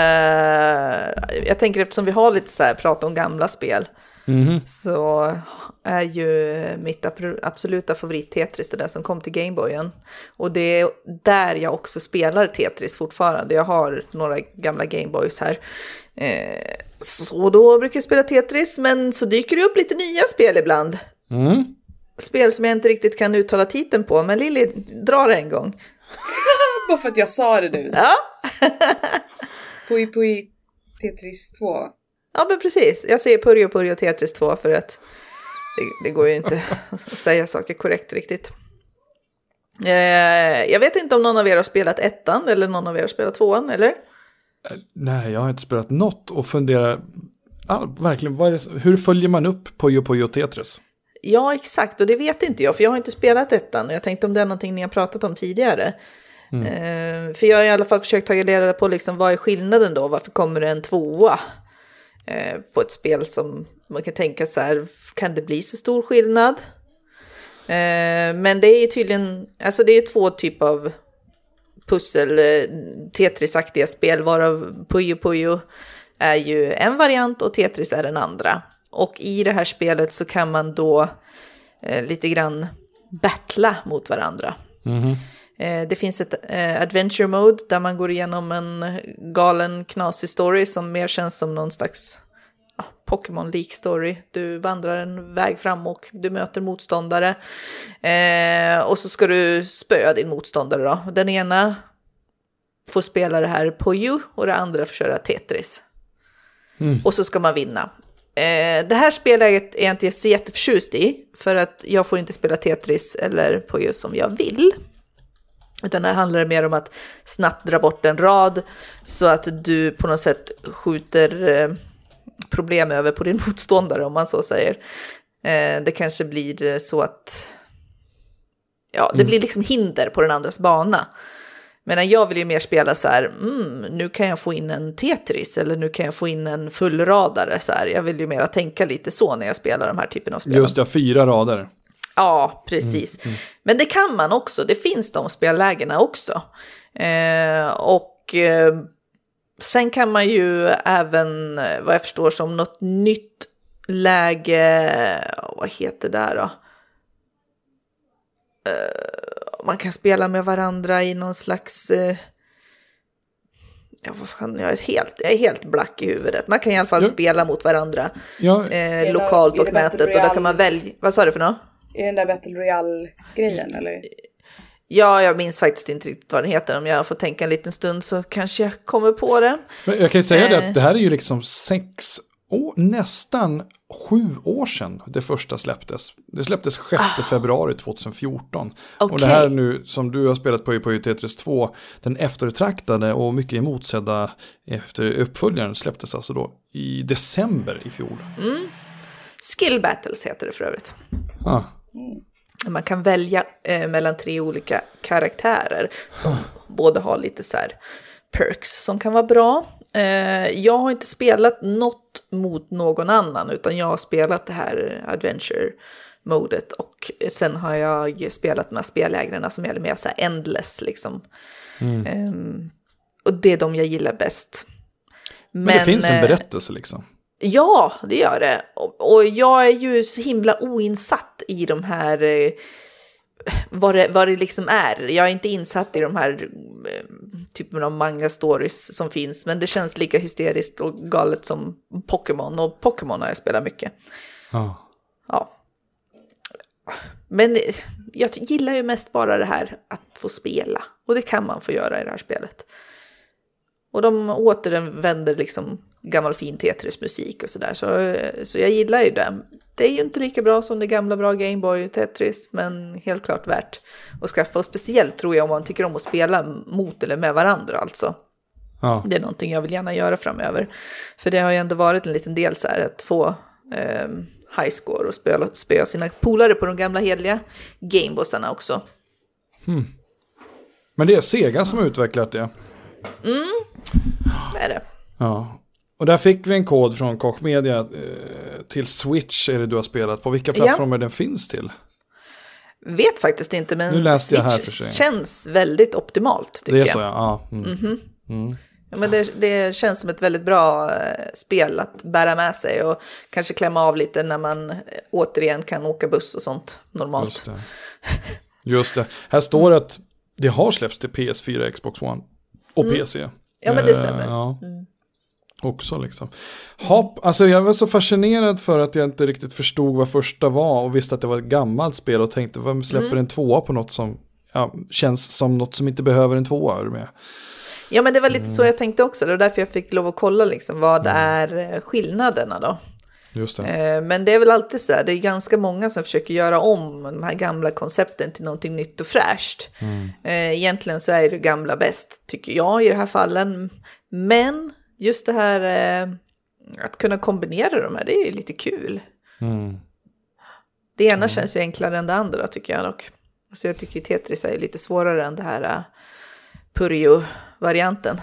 Jag tänker eftersom vi har lite så här prat om gamla spel. Mm-hmm. Så är ju mitt absoluta favorit Tetris det där som kom till Gameboyen. Och det är där jag också spelar Tetris fortfarande. Jag har några gamla Gameboys här. Eh, så då brukar jag spela Tetris. Men så dyker det upp lite nya spel ibland. Mm. Spel som jag inte riktigt kan uttala titeln på. Men Lili, dra det en gång.
Bara för att jag sa det nu.
Ja.
Pui Pui Tetris två.
Ja, men precis. Jag säger Puyo Puyo Tetris två för att det, det går ju inte att säga saker korrekt riktigt. Eh, jag vet inte om någon av er har spelat ettan eller någon av er har spelat tvåan, eller?
Nej, jag har inte spelat något och funderar ah, verkligen, vad är det, hur följer man upp Puyo Puyo Tetris?
Ja, exakt. Och det vet inte jag, för jag har inte spelat ettan. Och jag tänkte om det är någonting ni har pratat om tidigare. Mm. Eh, för jag har i alla fall försökt ta reda på liksom, vad är skillnaden då? Varför kommer det en tvåa eh, på ett spel som man kan tänka så här, kan det bli så stor skillnad? Eh, men det är tydligen, alltså det är två typer av pussel, Tetris-aktiga spel, varav Puyo Puyo är ju en variant och Tetris är den andra. Och i det här spelet så kan man då eh, lite grann battla mot varandra. Mm-hmm. Eh, det finns ett eh, adventure mode där man går igenom en galen knasig story som mer känns som någon slags ah, Pokémon-lik story. Du vandrar en väg fram och du möter motståndare. Eh, och så ska du spöa din motståndare då. Den ena får spela det här Puyo och det andra får köra Tetris. Mm. Och så ska man vinna. Eh, det här spelet är jag inte så jätteförtjust i. För att jag får inte spela Tetris eller Puyo som jag vill. Utan här handlar det mer om att snabbt dra bort en rad. Så att du på något sätt skjuter eh, problem över på din motståndare, om man så säger. Eh, det kanske blir så att... Ja, det mm. blir liksom hinder på den andras bana. Men jag vill ju mer spela så här, mm, nu kan jag få in en Tetris eller nu kan jag få in en fullradare. Så här. Jag vill ju mer tänka lite så när jag spelar de här typen av spel.
Just det, fyra rader.
Ja, precis. Mm, mm. Men det kan man också, det finns de spellägena också. Eh, och eh, sen kan man ju även, vad jag förstår som något nytt läge, vad heter det där då? Uh, man kan spela med varandra i någon slags uh, ja, vad fan, jag är helt, jag är helt black i huvudet. Man kan i alla fall ja. spela mot varandra ja. eh, lokalt och nätet och där kan man välja, vad sa du för något?
Är den där Battle Royale-grejen eller?
Ja, jag minns faktiskt inte riktigt vad den heter. Om jag får tänka en liten stund så kanske jag kommer på det.
Men jag kan ju säga eh. det att det här är ju liksom sex år, nästan sju år sedan det första släpptes. Det släpptes sjätte februari tjugohundrafjorton. Okay. Och det här nu som du har spelat på på Tetris två, den eftertraktade och mycket emotsedda efter uppföljaren släpptes alltså då i december i fjol.
Mm. Skill Battles heter det för övrigt.
Ah.
Man kan välja eh, mellan tre olika karaktärer som ah. båda har lite så här perks som kan vara bra. Eh, jag har inte spelat något mot någon annan utan jag har spelat det här adventure modet. Och sen har jag spelat med spellägren som är mer så här endless liksom. Mm. Um, och det är de jag gillar bäst.
Men, Men det finns en berättelse liksom.
Ja, det gör det. Och, och jag är ju så himla oinsatt i de här... Eh, vad, det, vad det liksom är. Jag är inte insatt i de här eh, typen av manga-stories som finns. Men det känns lika hysteriskt och galet som Pokémon. Och Pokémon har jag spelat mycket.
Oh.
Ja. Men jag gillar ju mest bara det här att få spela. Och det kan man få göra i det här spelet. Och de återvänder liksom gammal fin Tetris-musik och sådär. Så, så jag gillar ju det. Det är ju inte lika bra som det gamla bra Game Boy Tetris, men helt klart värt att skaffa. Och speciellt tror jag om man tycker om att spela mot eller med varandra alltså.
Ja.
Det är någonting jag vill gärna göra framöver. För det har ju ändå varit en liten del så här att få eh, high score och spöa, spöa sina polare på de gamla heliga Gameboysarna också.
Hmm. Men det är Sega som har utvecklat det.
Mm, det är det.
Ja. Och där fick vi en kod från Koch Media eh, till Switch är det du har spelat. På vilka plattformar ja. den finns till?
Vet faktiskt inte, men
nu läste
Switch
jag här för sig.
Känns väldigt optimalt tycker
jag.
jag.
Det är så, ja. ja. Mm.
Mm-hmm.
Mm.
Ja, men det, det känns som ett väldigt bra eh, spel att bära med sig och kanske klämma av lite när man eh, återigen kan åka buss och sånt normalt.
Just det. Just det. Här står det att det har släppts till P S fyra, Xbox One och
mm.
P C.
Ja, men det stämmer.
Uh, ja.
Mm.
Också liksom. Hopp, alltså jag var så fascinerad för att jag inte riktigt förstod vad första var och visste att det var ett gammalt spel och tänkte, vem släpper mm. en tvåa på något som ja, känns som något som inte behöver en tvåa med.
Ja, men det var lite mm. så jag tänkte också. Det var därför jag fick lov att kolla liksom, vad mm. är skillnaderna då.
Just det.
Men det är väl alltid så här, det är ganska många som försöker göra om de här gamla koncepten till någonting nytt och fräscht. Mm. Egentligen så är det gamla bäst, tycker jag i det här fallen. Men just det här att kunna kombinera de här, det är ju lite kul.
Mm.
Det ena
mm.
känns ju enklare än det andra tycker jag dock. Alltså jag tycker Tetris är lite svårare än det här Purio-varianten.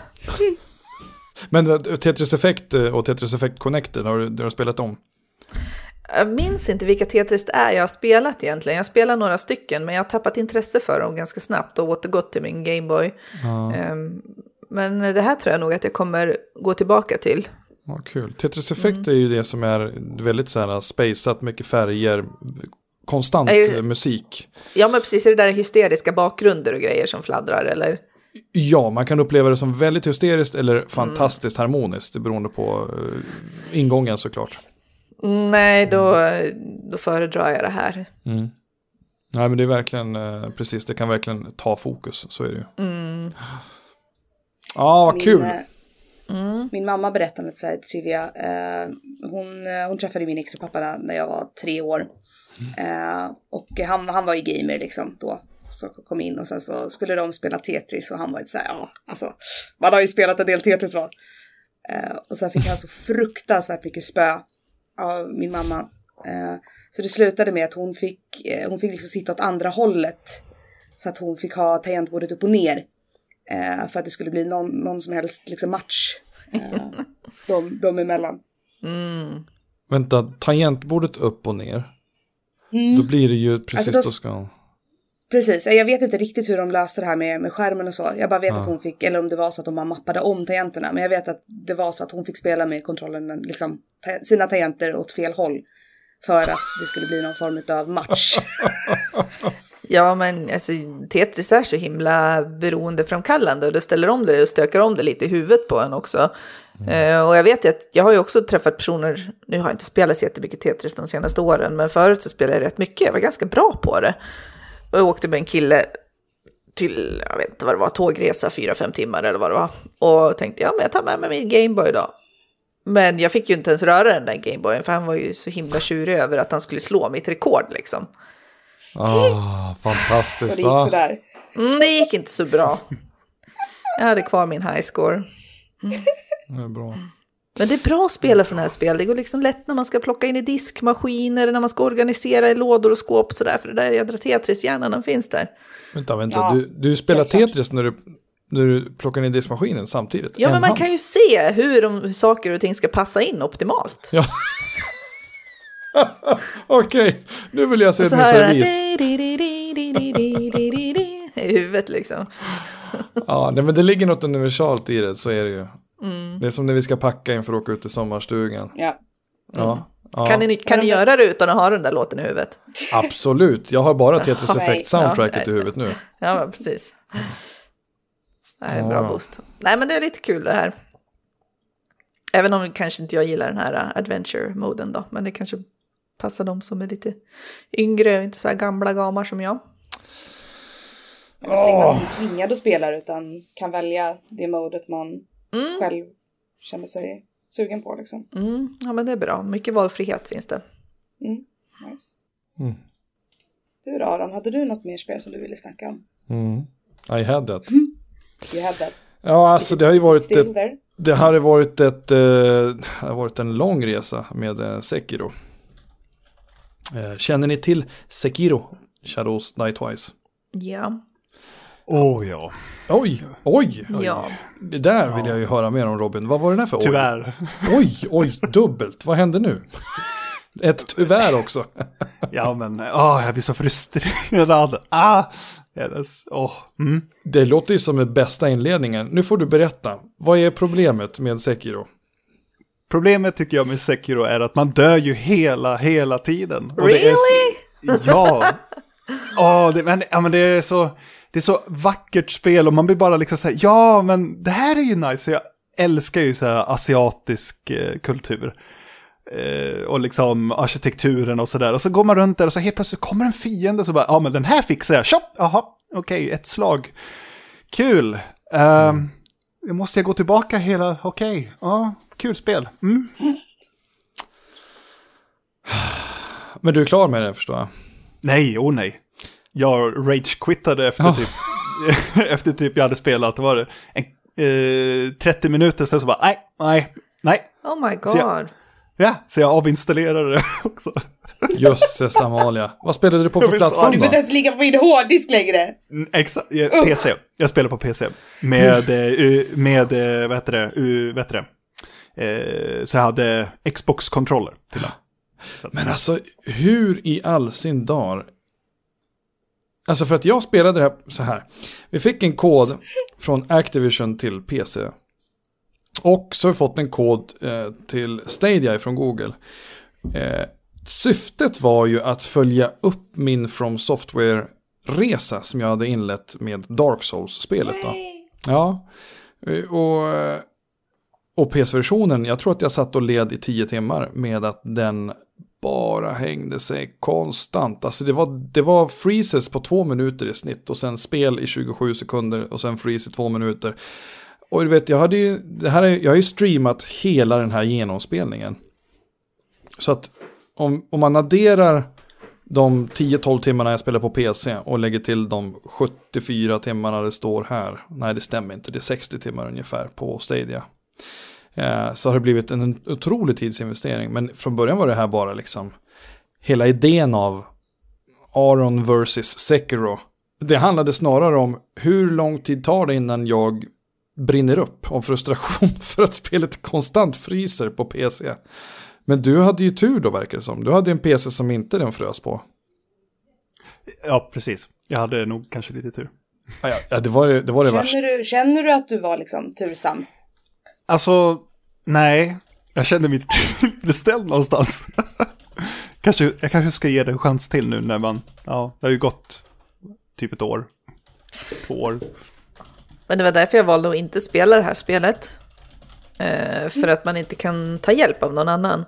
Men Tetris Effect och Tetris Effect Connected, har du, har du spelat om?
Jag minns inte vilka Tetris det är jag har spelat egentligen. Jag spelar några stycken, men jag har tappat intresse för dem ganska snabbt och återgått till min Game Boy.
Ja.
Um, men det här tror jag nog att jag kommer gå tillbaka till.
Ja, kul. Tetris Effect mm. är ju det som är väldigt så här spacet, mycket färger, konstant det... musik.
Ja, men precis, är det där hysteriska bakgrunder och grejer som fladdrar, eller?
Ja, man kan uppleva det som väldigt hysteriskt eller fantastiskt mm. harmoniskt, beroende på uh, ingången såklart.
Nej, då, då föredrar jag det här.
Mm. Nej, men det är verkligen, uh, precis, det kan verkligen ta fokus, så är det ju.
Mm.
Ja, ah, vad kul.
Mm. Min mamma berättade lite så här trivia. Uh, hon, uh, hon träffade min ex och pappa när jag var tre år. Uh, och han, han var ju gamer liksom då. Så kom in och sen så skulle de spela Tetris och han var ju så här, ja, alltså, man har ju spelat en del Tetris va. Uh, och sen fick han så fruktansvärt mycket spö av min mamma. Uh, så det slutade med att hon fick, uh, hon fick liksom sitta åt andra hållet. Så att hon fick ha tangentbordet upp och ner. Uh, för att det skulle bli någon, någon som helst liksom match. Uh, de, de emellan.
Mm.
Vänta, tangentbordet upp och ner. Mm. Då blir det ju precis alltså då, då ska...
Precis, jag vet inte riktigt hur de löste det här med, med skärmen och så. Jag bara vet ja. att hon fick, eller om det var så att de bara mappade om tangenterna. Men jag vet att det var så att hon fick spela med kontrollen, liksom ta- sina tangenter åt fel håll. För att det skulle bli någon form av match.
Ja, men alltså, Tetris är så himla beroendeframkallande och det ställer om det och stökar om det lite i huvudet på en också. Mm. Uh, och jag vet ju att jag har ju också träffat personer, nu har jag inte spelat så jättemycket Tetris de senaste åren, men förut så spelade jag rätt mycket, jag var ganska bra på det. Och jag åkte med en kille till, jag vet inte vad det var, tågresa fyra fem timmar eller vad det var. Och tänkte, ja men jag tar med mig min Gameboy då. Men jag fick ju inte ens röra den där Gameboyen för han var ju så himla tjurig över att han skulle slå mitt rekord liksom.
Ah, fantastiskt.
Och det gick sådär.
Mm, det gick inte så bra. Jag hade kvar min high score. Mm.
Det är bra.
Men det är bra att spela sådana här spel. Det går liksom lätt när man ska plocka in i diskmaskiner, när man ska organisera i lådor och skåp och sådär. För det där jädra Tetris-hjärnan, den finns där.
Vänta, vänta. Ja, du, du spelar Tetris när du, när du plockar in i diskmaskinen samtidigt?
Ja,
en
men man
hand.
kan ju se hur de, saker och ting ska passa in optimalt.
Ja. Okej, okay. Nu vill jag se
ett
med servis.
I huvudet liksom.
Ja, nej, men det ligger något universalt i det, så är det ju.
Mm.
Det är som när vi ska packa inför att åka ut i sommarstugan.
Ja.
Mm.
Ja. Ja.
Kan ni, kan ni göra det utan att ha den där låten i huvudet?
Absolut, jag har bara Tetris Effect soundtracket
ja,
i huvudet nu.
Ja, precis. Det är en bra boost. Nej, men det är lite kul det här. Även om kanske inte jag gillar den här adventure-moden då. Men det kanske passar de som är lite yngre och inte så här gamla gamar som jag.
Men så länge man inte är tvingad att spela utan kan välja det modet man mm. själv känner sig sugen på liksom.
Mm. Ja, men det är bra. Mycket valfrihet finns det.
Mm. Nice.
Mm.
Du då, Aron, hade du något mer spel som du ville snacka om?
Mm. I had that.
Mm. You had that.
Ja, alltså det har ju varit ett,
there?
det har varit ett eh, det har varit en lång resa med eh, Sekiro. Eh, känner ni till Sekiro? Shadows Die Twice.
Ja.
Åh oh, ja.
Oj, oj.
Ja.
Det där vill jag ju höra mer om, Robin. Vad var det där för oj?
Tyvärr.
Oj, oj, dubbelt. Vad hände nu? Ett tyvärr också.
Ja, men åh, jag blir så frustrerad. Ah, yes. oh. mm.
Det låter ju som den bästa inledningen. Nu får du berätta. Vad är problemet med Sekiro?
Problemet tycker jag med Sekiro är att man dör ju hela, hela tiden. Och
really?
Det är så, ja. oh, det, men, ja, men det är så... Det är så vackert spel och man blir bara liksom så här, ja men det här är ju nice. Så jag älskar ju så här asiatisk eh, kultur. Eh, och liksom arkitekturen och sådär. Och så går man runt där och så helt plötsligt kommer en fiende så bara, ja men den här fixar jag. Tjopp, jaha, okej, okay, ett slag. Kul. Uh, mm. Måste jag gå tillbaka hela, okej, okay. Ja, kul spel. Mm.
Men du är klar med det, förstår jag?
Nej, åh oh nej. Jag rage-quittade efter, oh. typ, efter typ jag hade spelat. Det var det en, eh, trettio minuter sen så bara, nej, nej, nej.
Oh my god.
Så jag, ja, så jag avinstallerade det också.
Jösses Amalia. Vad spelade du på för plattform?
Du får inte ens ligga på min hårddisk längre.
Mm, exakt, P C. Jag spelar på P C. Med, uh. med uh, vad heter det? Uh, vad heter det? Uh, så jag hade Xbox-kontroller till det.
Men alltså, hur i all sin dar... Alltså för att jag spelade det här så här. Vi fick en kod från Activision till P C. Och så har vi fått en kod eh, till Stadia från Google. Eh, syftet var ju att följa upp min From Software-resa som jag hade inlett med Dark Souls-spelet då. Ja, och, och P C-versionen, jag tror att jag satt och led i tio timmar med att den bara hängde sig konstant. Alltså det var, det var freezes på två minuter i snitt och sen spel i tjugosju sekunder och sen freeze i två minuter. Och du vet, jag hade ju, det här är, jag har ju streamat hela den här genomspelningen. Så att om, om man adderar de tio tolv timmarna jag spelar på P C och lägger till de sjuttiofyra timmarna det står här. Nej, det stämmer inte. Det är sextio timmar ungefär på Stadia. Eh, så har det blivit en otrolig tidsinvestering. Men från början var det här bara liksom hela idén av Aron versus Sekiro. Det handlade snarare om hur lång tid tar det innan jag brinner upp av frustration för att spelet konstant fryser på P C. Men du hade ju tur då, verkar det som. Du hade en P C som inte den frös på.
Ja, precis. Jag hade nog kanske lite tur.
Ja, ja det var det, det, var det
känner
värsta.
Du, känner du att du var liksom tursam?
Alltså, nej. Jag kände mig inte beställd någonstans. kanske, jag kanske ska ge det en chans till nu när man... Ja, det har ju gått typ ett år. Två år.
Men det var därför jag valde att inte spela det här spelet. Eh, för att man inte kan ta hjälp av någon annan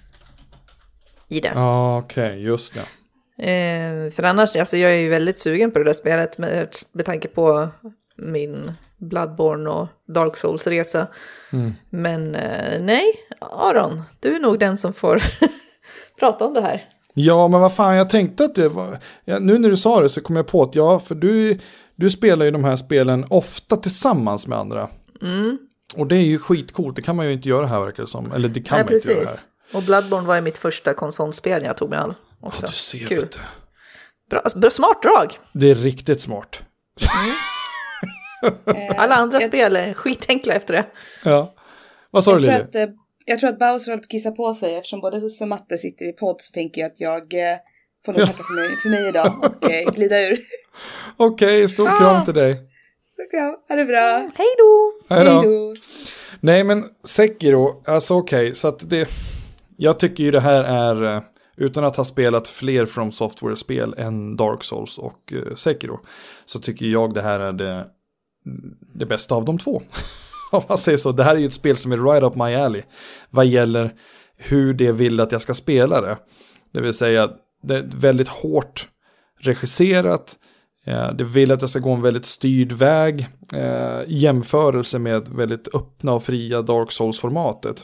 i det.
Ja, okej, okay, just det.
Eh, för annars, alltså jag är ju väldigt sugen på det där spelet med, med tanke på min Bloodborne och Dark Souls-resa. Mm. Men eh, nej, Aron, du är nog den som får prata om det här.
Ja, men vad fan, jag tänkte att det var... Ja, nu när du sa det så kom jag på att ja, för du, du spelar ju de här spelen ofta tillsammans med andra. Mm. Och det är ju skitcoolt, det kan man ju inte göra här, verkar det som. Eller det kan Nej, man precis. Inte göra här.
Och Bloodborne var ju mitt första konsolspel jag tog med all också.
Ja, du ser.
Kul. Bra, bra, smart drag.
Det är riktigt smart.
Mm. Alla andra spel är skitenkla efter det.
Ja. Vad sa du, Lili?
Jag tror att jag tror att Bowser håller på att kissa på sig. Eftersom både Husse och Matte sitter i podd så tänker jag att jag eh, får nog tacka för mig, för mig idag och eh, glida ur.
Okej, okay, stor kram till dig.
Så kram, ha det bra.
Hej då!
Hej då! Nej men Sekiro, alltså okej, okay, så att det, jag tycker ju det här är, utan att ha spelat fler From Software-spel än Dark Souls och uh, Sekiro, så tycker jag det här är det, det bästa av de två. Om man säger så, det här är ju ett spel som är right up my alley vad gäller hur det vill att jag ska spela det. Det vill säga, det är väldigt hårt regisserat. Det vill att jag ska gå en väldigt styrd väg eh, i jämförelse med väldigt öppna och fria Dark Souls-formatet.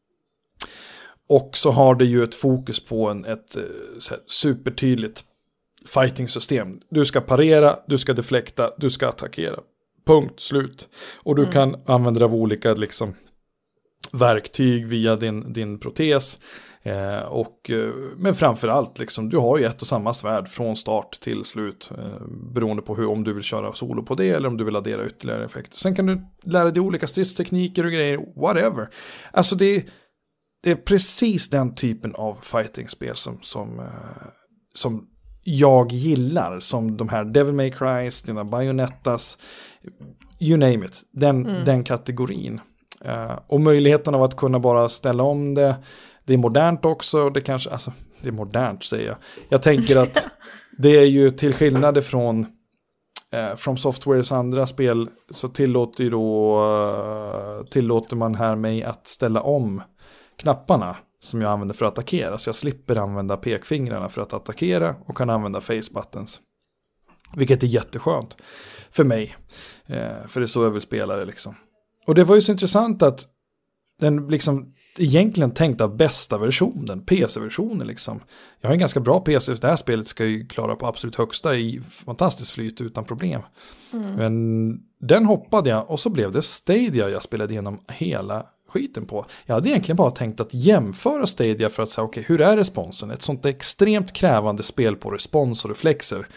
Och så har det ju ett fokus på en, ett så här, supertydligt fighting-system. Du ska parera, du ska deflekta, du ska attackera. Punkt, slut. Och du mm. kan använda dig av olika liksom, verktyg via din, din protes. Eh, och, men framförallt, liksom, du har ju ett och samma svärd från start till slut. Eh, beroende på hur, om du vill köra solo på det eller om du vill addera ytterligare effekter. Sen kan du lära dig olika stridstekniker och grejer, whatever. Alltså det är, det är precis den typen av fighting-spel som, som, eh, som jag gillar. Som de här Devil May Cry, dina Bayonettas, you name it. Den, mm. den kategorin. Uh, och möjligheten av att kunna bara ställa om det. Det är modernt också. Det kanske, alltså, det är modernt säger jag. Jag tänker att det är ju till skillnad från uh, From Softwares andra spel så tillåter ju då uh, tillåter man här mig att ställa om knapparna som jag använder för att attackera. Så jag slipper använda pekfingrarna för att attackera och kan använda face buttons. Vilket är jätteskönt för mig. Uh, för det är så jag vill spela det liksom. Och det var ju så intressant att den liksom egentligen tänkta bästa versionen, P C-versionen liksom. Jag har en ganska bra P C, så det här spelet ska ju klara på absolut högsta i fantastiskt flyt utan problem. Mm. Men den hoppade jag och så blev det Stadia jag spelade igenom hela skiten på. Jag hade egentligen bara tänkt att jämföra Stadia för att säga okej, okay, hur är responsen? Ett sånt extremt krävande spel på respons och reflexer.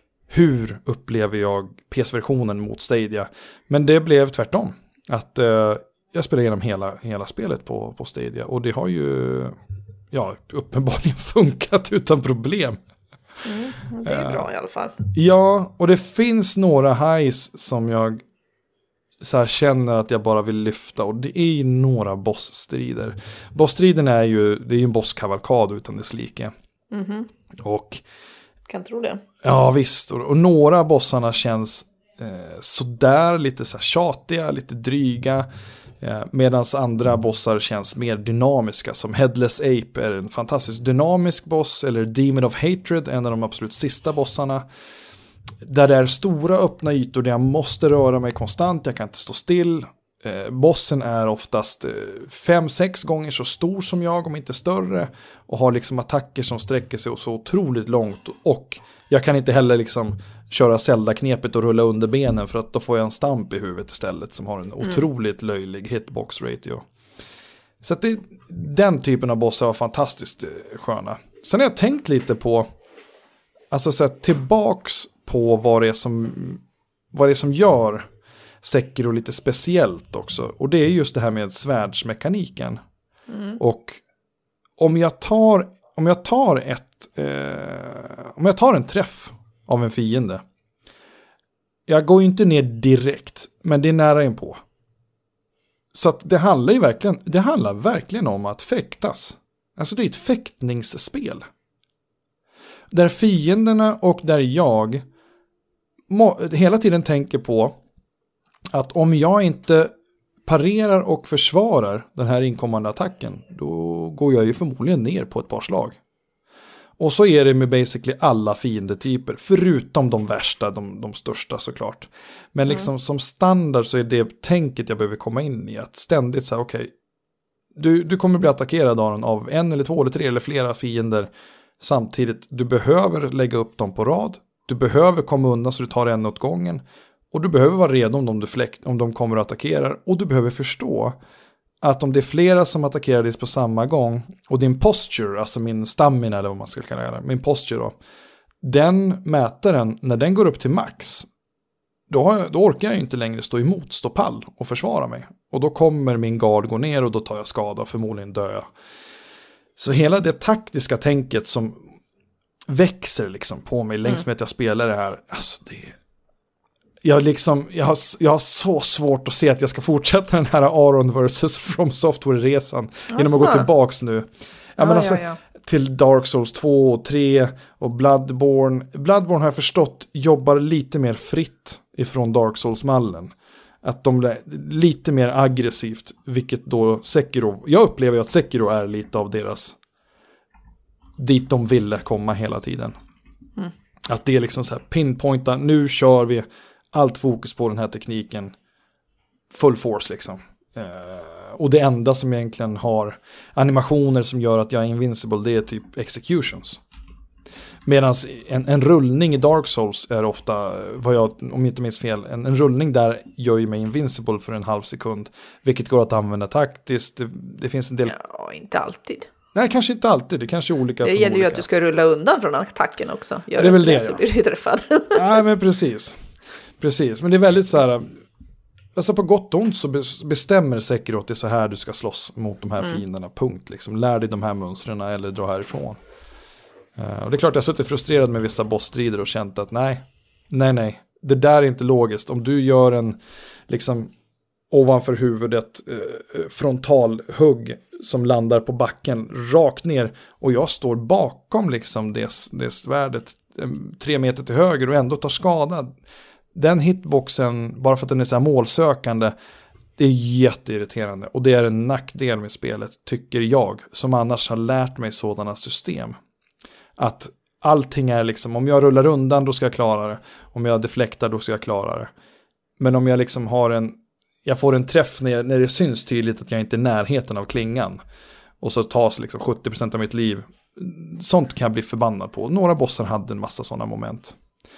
Hur upplever jag P C-versionen mot Stadia? Men det blev tvärtom. Att eh, jag spelar igenom hela, hela spelet på, på Stadia. Och det har ju ja, uppenbarligen funkat utan problem.
Mm, det är bra i alla fall.
Ja, och det finns några highs som jag så här känner att jag bara vill lyfta. Och det är några bossstrider. Bossstriden är ju, det är ju en bosskavalkad utan dess like.
Mm-hmm.
Och
kan tro det.
Ja visst, och, och några bossarna känns eh, sådär lite så här tjatiga, lite dryga. Eh, Medan andra bossar känns mer dynamiska. Som Headless Ape är en fantastiskt dynamisk boss. Eller Demon of Hatred, en av de absolut sista bossarna. Där det är stora öppna ytor där jag måste röra mig konstant. Jag kan inte stå still. Eh, bossen är oftast eh, fem, sex gånger så stor som jag, om inte större. Och har liksom attacker som sträcker sig så otroligt långt. Och jag kan inte heller liksom köra Zelda-knepet och rulla under benen, för att då får jag en stamp i huvudet istället som har en mm. otroligt löjlig hitbox ratio. Så att det, den typen av bossar var fantastiskt eh, sköna. Sen har jag tänkt lite på, alltså så här, tillbaks på vad det är som, vad det är som gör Sekiro lite speciellt också. Och det är just det här med svärdsmekaniken. Mm. Och om jag tar, om jag tar ett eh, om jag tar en träff av en fiende. Jag går ju inte ner direkt, men det är nära inpå. Så att det handlar ju verkligen, det handlar verkligen om att fäktas. Alltså det är ett fäktningsspel. Där fienderna och där jag må, hela tiden tänker på att om jag inte parerar och försvarar den här inkommande attacken, då går jag ju förmodligen ner på ett par slag. Och så är det med basically alla fiendetyper, förutom de värsta, de, de största såklart. Men mm. liksom som standard så är det tänket jag behöver komma in i, att ständigt säga okej, okay, du, du kommer bli attackerad Aron, av en eller två eller tre eller flera fiender samtidigt. Du behöver lägga upp dem på rad, du behöver komma undan så du tar en åt gången. Och du behöver vara redo om de, deflekt, om de kommer att attackera. Och du behöver förstå att om det är flera som attackerar dig på samma gång, och din posture, alltså min stamina eller vad man ska kalla det, min posture då, den mätaren, när den går upp till max, då, har jag, då orkar jag ju inte längre stå emot, stå pall och försvara mig. Och då kommer min gard gå ner och då tar jag skada och förmodligen dör jag. Så hela det taktiska tänket som växer liksom på mig längs med att jag spelar det här, alltså det jag, liksom, jag, har, jag har så svårt att se att jag ska fortsätta den här Aron versus From Software-resan genom att gå tillbaks nu. Ja, ja, men alltså, ja, ja. Till Dark Souls två och tre och Bloodborne. Bloodborne har jag förstått jobbar lite mer fritt ifrån Dark Souls-mallen. Att de är lite mer aggressivt, vilket då Sekiro, jag upplever ju att Sekiro är lite av deras, dit de ville komma hela tiden. Mm. Att det är liksom så här pinpointa, nu kör vi allt fokus på den här tekniken, full force liksom. Uh, och det enda som egentligen har animationer som gör att jag är invincible, det är typ executions. Medan en, en rullning i Dark Souls är ofta, vad jag, om jag inte minns fel, en, en rullning där gör ju mig invincible för en halv sekund. Vilket går att använda taktiskt. Det, det finns en del...
Ja, inte alltid.
Nej, kanske inte alltid. Det kanske är olika.
Det gäller
olika.
ju att du ska rulla undan från attacken också. Gör
det är väl det,
så
ja.
blir du träffad.
Nej, men precis. Precis, men det är väldigt så här... Alltså på gott och ont så bestämmer Sekiro att det är så här du ska slåss mot de här mm. fienderna. Punkt, liksom. Lär dig de här mönstren eller dra härifrån. Uh, och det är klart jag har suttit frustrerad med vissa bossstrider och känt att nej, nej, nej. Det där är inte logiskt. Om du gör en liksom ovanför huvudet uh, frontalhugg som landar på backen rakt ner och jag står bakom liksom det, det svärdet um, tre meter till höger och ändå tar skada. Den hitboxen, bara för att den är så här målsökande, det är jätteirriterande. Och det är en nackdel med spelet, tycker jag, som annars har lärt mig sådana system. Att allting är liksom, om jag rullar undan då ska jag klara det. Om jag deflektar då ska jag klara det. Men om jag liksom har en, jag får en träff när, jag, när det syns tydligt att jag inte är i närheten av klingan. Och så tas liksom sjuttio procent av mitt liv. Sånt kan jag bli förbannad på. Några bossar hade en massa sådana moment.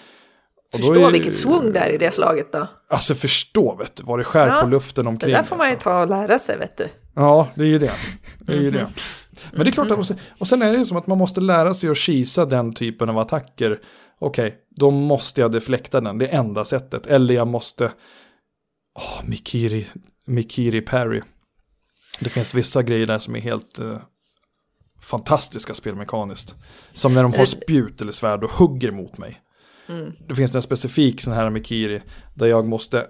Förstå är, vilket svung där i det slaget då.
Alltså förstå, vet du, vad det skär ja, på luften omkring.
Det där får man ju ta och lära sig, vet du.
Ja, det är ju det. Det är ju mm-hmm. det. Men det är klart att, och sen är det som att man måste lära sig att kisa den typen av attacker. Okej, okay, då måste jag deflekta den, det är enda sättet. Eller jag måste, åh, Mikiri, Mikiri parry. Det finns vissa grejer där som är helt uh, fantastiska spelmekaniskt. Som när de har spjut eller svärd och hugger mot mig. Mm. Det finns en specifik sån här Mikiri där jag måste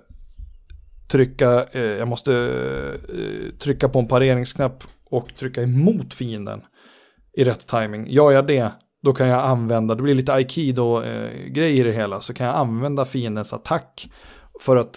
trycka eh, jag måste eh, trycka på en pareringsknapp och trycka emot fienden i rätt timing. Gör jag det, då kan jag använda, det blir lite aikido eh, grejer i det hela, så kan jag använda fiendens attack för att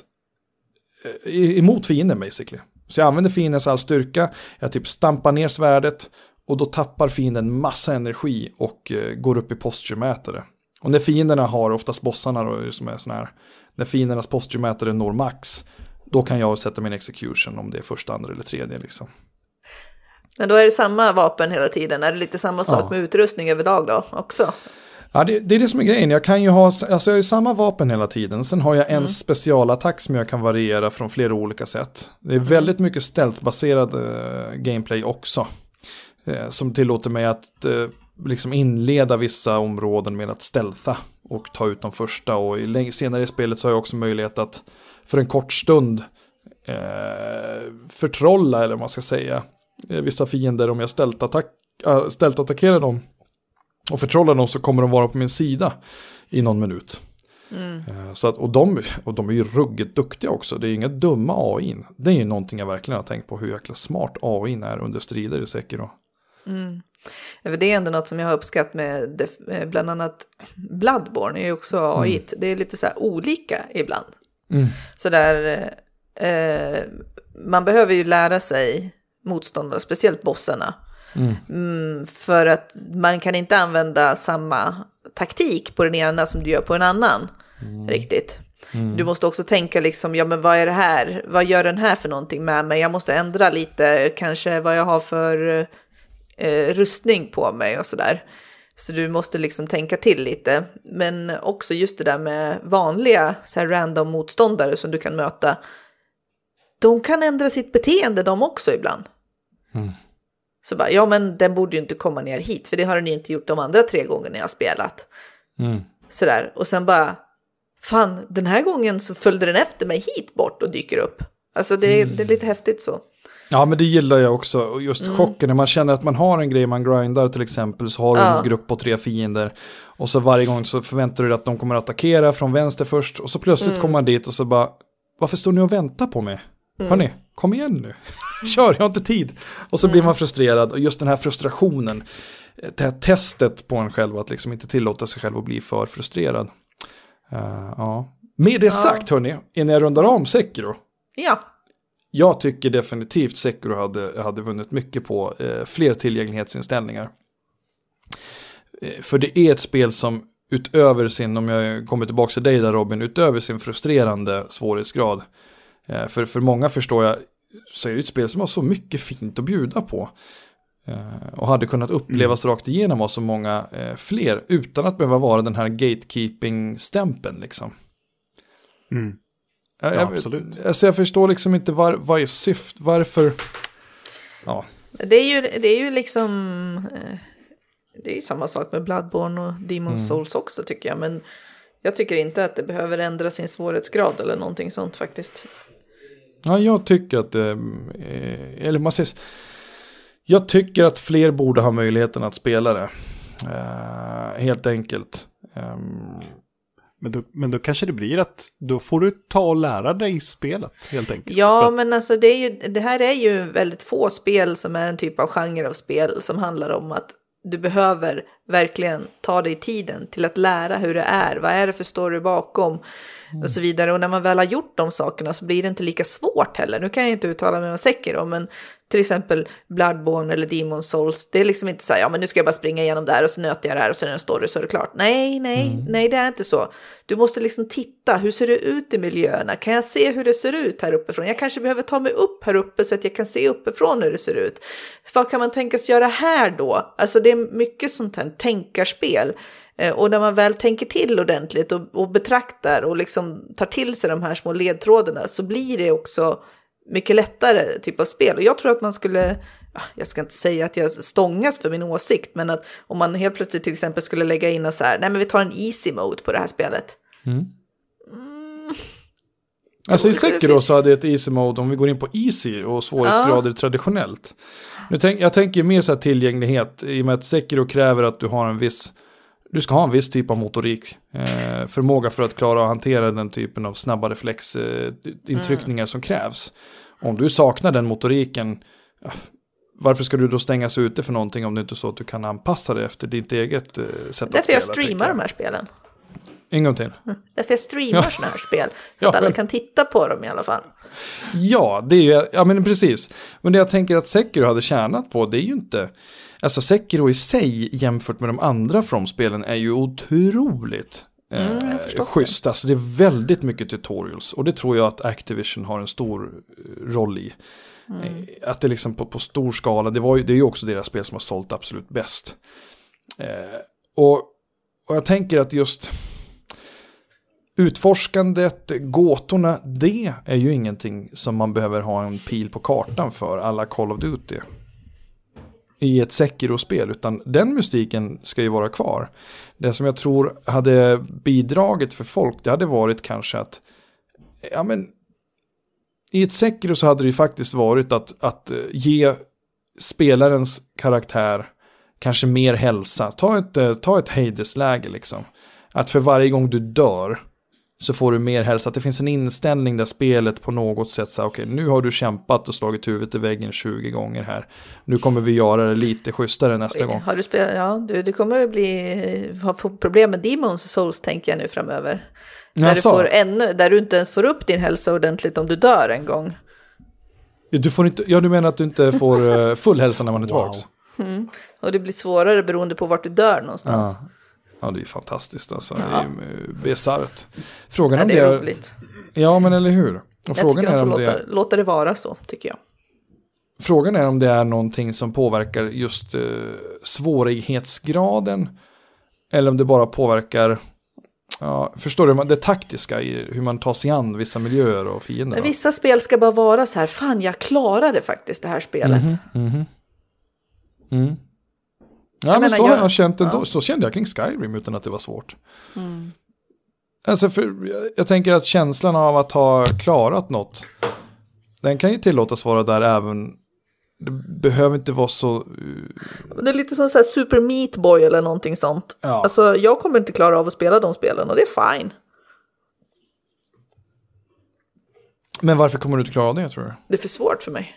eh, emot fienden basically. Så jag använder fiendens all styrka, jag typ stampar ner svärdet och då tappar fienden massa energi och eh, går upp i posture-mätare. Och när fienderna har, oftast bossarna då, som är sån här, när fiendernas posture-mätare når max, då kan jag sätta min execution om det är första, andra eller tredje liksom.
Men då är det samma vapen hela tiden, är det lite samma sak ja. med utrustning överlag då också?
Ja, det, det är det som är grejen. Jag kan ju ha, alltså jag har ju samma vapen hela tiden. Sen har jag en mm. specialattack som jag kan variera från flera olika sätt. Det är väldigt mycket stealth-baserad eh, gameplay också. Eh, som tillåter mig att eh, liksom inleda vissa områden med att stealtha och ta ut de första. Och i, senare i spelet så har jag också möjlighet att för en kort stund eh, förtrolla, eller vad man ska säga, eh, vissa fiender. Om jag stealth-attack, äh, stealth-attackerar dem och förtrollar dem, så kommer de vara på min sida i någon minut. Mm. Så att, och, de, och de är ju ruggigt duktiga också. Det är inga dumma A I. Det är ju någonting jag verkligen har tänkt på, hur jäkla smart A I är under strider i Sekiro. Mm.
För det är ändå något som jag har uppskattat med bland annat Bloodborne är ju också A I. Mm. Det är lite så här olika ibland. Mm. Så där eh, man behöver ju lära sig motståndare, speciellt bossarna. Mm. Mm, för att man kan inte använda samma taktik på den ena som du gör på en annan. Mm. Riktigt. Mm. Du måste också tänka liksom, ja men vad är det här? Vad gör den här för någonting med mig? Jag måste ändra lite, kanske vad jag har för eh, rustning på mig och sådär. Så du måste liksom tänka till lite. Men också just det där med vanliga så här random motståndare som du kan möta. De kan ändra sitt beteende de också ibland. Mm. Så bara, ja men den borde ju inte komma ner hit, för det har den inte gjort de andra tre gångerna jag har spelat. Mm. Sådär, och sen bara, fan, den här gången så följde den efter mig hit bort och dyker upp. Alltså det, mm. det är lite häftigt så.
Ja, men det gillar jag också. Och just mm. chocken när man känner att man har en grej man grindar till exempel, så har du ja. en grupp på tre fiender. Och så varje gång så förväntar du dig att de kommer att attackera från vänster först. Och så plötsligt mm. kommer man dit och så bara, varför står ni och väntar på mig? Mm. Hörrni, kom igen nu. Kör, jag har inte tid. Och så mm. blir man frustrerad. Och just den här frustrationen, det här testet på en själv att liksom inte tillåta sig själv att bli för frustrerad. Uh, ja. Med det ja. sagt hörni, innan jag rundar om Sekiro.
Ja.
Jag tycker definitivt Sekiro hade, hade vunnit mycket på eh, fler tillgänglighetsinställningar. Eh, för det är ett spel som utöver sin, om jag kommer tillbaka till dig där Robin, utöver sin frustrerande svårighetsgrad. Eh, för, för många förstår jag, så är det ett spel som har så mycket fint att bjuda på. Eh, och hade kunnat upplevas mm. rakt igenom av så många eh, fler utan att behöva vara den här gatekeeping-stämpeln liksom.
Mm.
Ja,
jag, absolut.
Alltså jag förstår liksom inte var, vad är syft, varför... Ja.
Det är ju, det är ju liksom... Det är ju samma sak med Bloodborne och Demon's mm. Souls också tycker jag. Men jag tycker inte att det behöver ändra sin svårighetsgrad eller någonting sånt faktiskt.
Ja, jag tycker att det... Eller man säger... Jag tycker att fler borde ha möjligheten att spela det. Uh, helt enkelt. Um,
Men då, men då kanske det blir att då får du ta och lära dig spelet helt enkelt.
Ja,
För...
men alltså det, är ju, det här är ju väldigt få spel som är en typ av genre av spel som handlar om att du behöver verkligen ta dig tiden till att lära hur det är. Vad är det för story bakom? Mm. Och så vidare. Och när man väl har gjort de sakerna så blir det inte lika svårt heller. Nu kan jag inte uttala mig om Sekiro, men till exempel Bloodborne eller Demon's Souls. Det är liksom inte så här, ja men nu ska jag bara springa igenom där och så nöter jag det här och så är det en story så är det klart. Nej, nej, mm. nej det är inte så. Du måste liksom titta, hur ser det ut i miljöerna? Kan jag se hur det ser ut här uppifrån? Jag kanske behöver ta mig upp här uppe så att jag kan se uppifrån hur det ser ut. Vad kan man tänkas göra här då? Alltså det är mycket sånt här tänkarspel. Och när man väl tänker till ordentligt och, och betraktar och liksom tar till sig de här små ledtrådarna så blir det också mycket lättare typ av spel. Och jag tror att man skulle, jag ska inte säga att jag stångas för min åsikt, men att om man helt plötsligt till exempel skulle lägga in en så här, nej men vi tar en easy mode på det här spelet. Mm. Mm.
Alltså i Sekiro så hade ett easy mode, om vi går in på easy och svårighetsgrader ja. traditionellt. Nu tänk, jag tänker mer så här tillgänglighet i och med att Sekiro kräver att du har en viss Du ska ha en viss typ av motorik, eh, förmåga för att klara att hantera den typen av snabba reflexintryckningar eh, mm. som krävs. Om du saknar den motoriken, ja, varför ska du då stängas ute för någonting om det inte är så att du kan anpassa det efter ditt eget eh, sätt att spela?
Därför jag streamar jag. de här spelen.
En gång till.
Därför jag streamar ja. sådana här spel. Så att ja, alla men... kan titta på dem i alla fall.
Ja, det är ju, ja men precis. Men det jag tänker att Sekiro hade tjänat på, det är ju inte... Alltså Sekiro i sig jämfört med de andra From-spelen är ju otroligt mm, eh, schysst. Alltså det är väldigt mycket tutorials. Och det tror jag att Activision har en stor roll i. Mm. Eh, att det liksom på, på stor skala, det, var ju, det är ju också deras spel som har sålt absolut bäst. Eh, och, och jag tänker att just utforskandet, gåtorna, det är ju ingenting som man behöver ha en pil på kartan för alla Call of Duty i ett Sekiro-spel, utan den mystiken ska ju vara kvar. Det som jag tror hade bidragit för folk, det hade varit kanske att ja men i ett Sekiro så hade det ju faktiskt varit att, att ge spelarens karaktär kanske mer hälsa. Ta ett, ta ett Hades-läge liksom. Att för varje gång du dör så får du mer hälsa. Att det finns en inställning där spelet på något sätt säger okej, okay, nu har du kämpat och slagit huvudet i väggen tjugo gånger här. Nu kommer vi göra det lite schysstare nästa Oj, gång. Har
du spelat, ja, du, du kommer att bli, ha problem med Demon's Souls tänker jag nu framöver. Där du, får ännu, där du inte ens får upp din hälsa ordentligt om du dör en gång.
Du får inte, ja, du menar att du inte får full hälsa när man är tillbaka.
Wow. Mm. Och det blir svårare beroende på vart du dör någonstans.
Ja. Ja, det är fantastiskt alltså. Ja. Det är bisarrt. Frågan
ja,
om
det är
det är...
roligt.
Ja, men eller hur? Och
jag
frågan
tycker de
är
får
om
låta,
det...
låta det vara så, tycker jag.
Frågan är om det är någonting som påverkar just eh, svårighetsgraden. Eller om det bara påverkar... Ja, förstår du? Det taktiska i hur man tar sig an vissa miljöer och fiender.
Men vissa spel ska bara vara så här, fan jag klarade faktiskt det här spelet.
Mm-hmm, mm-hmm. Mm. Ja, jag men menar, så har jag, jag känt ändå. Ja. Så kände jag kring Skyrim utan att det var svårt. Mm. Alltså för, jag tänker att känslan av att ha klarat något, den kan ju tillåtas vara där även, det behöver inte vara så...
Det är lite som så här Super Meat Boy eller någonting sånt.
Ja.
Alltså jag kommer inte klara av att spela de spelen och det är fine.
Men varför kommer du inte klara av det, tror du?
Det är för svårt för mig.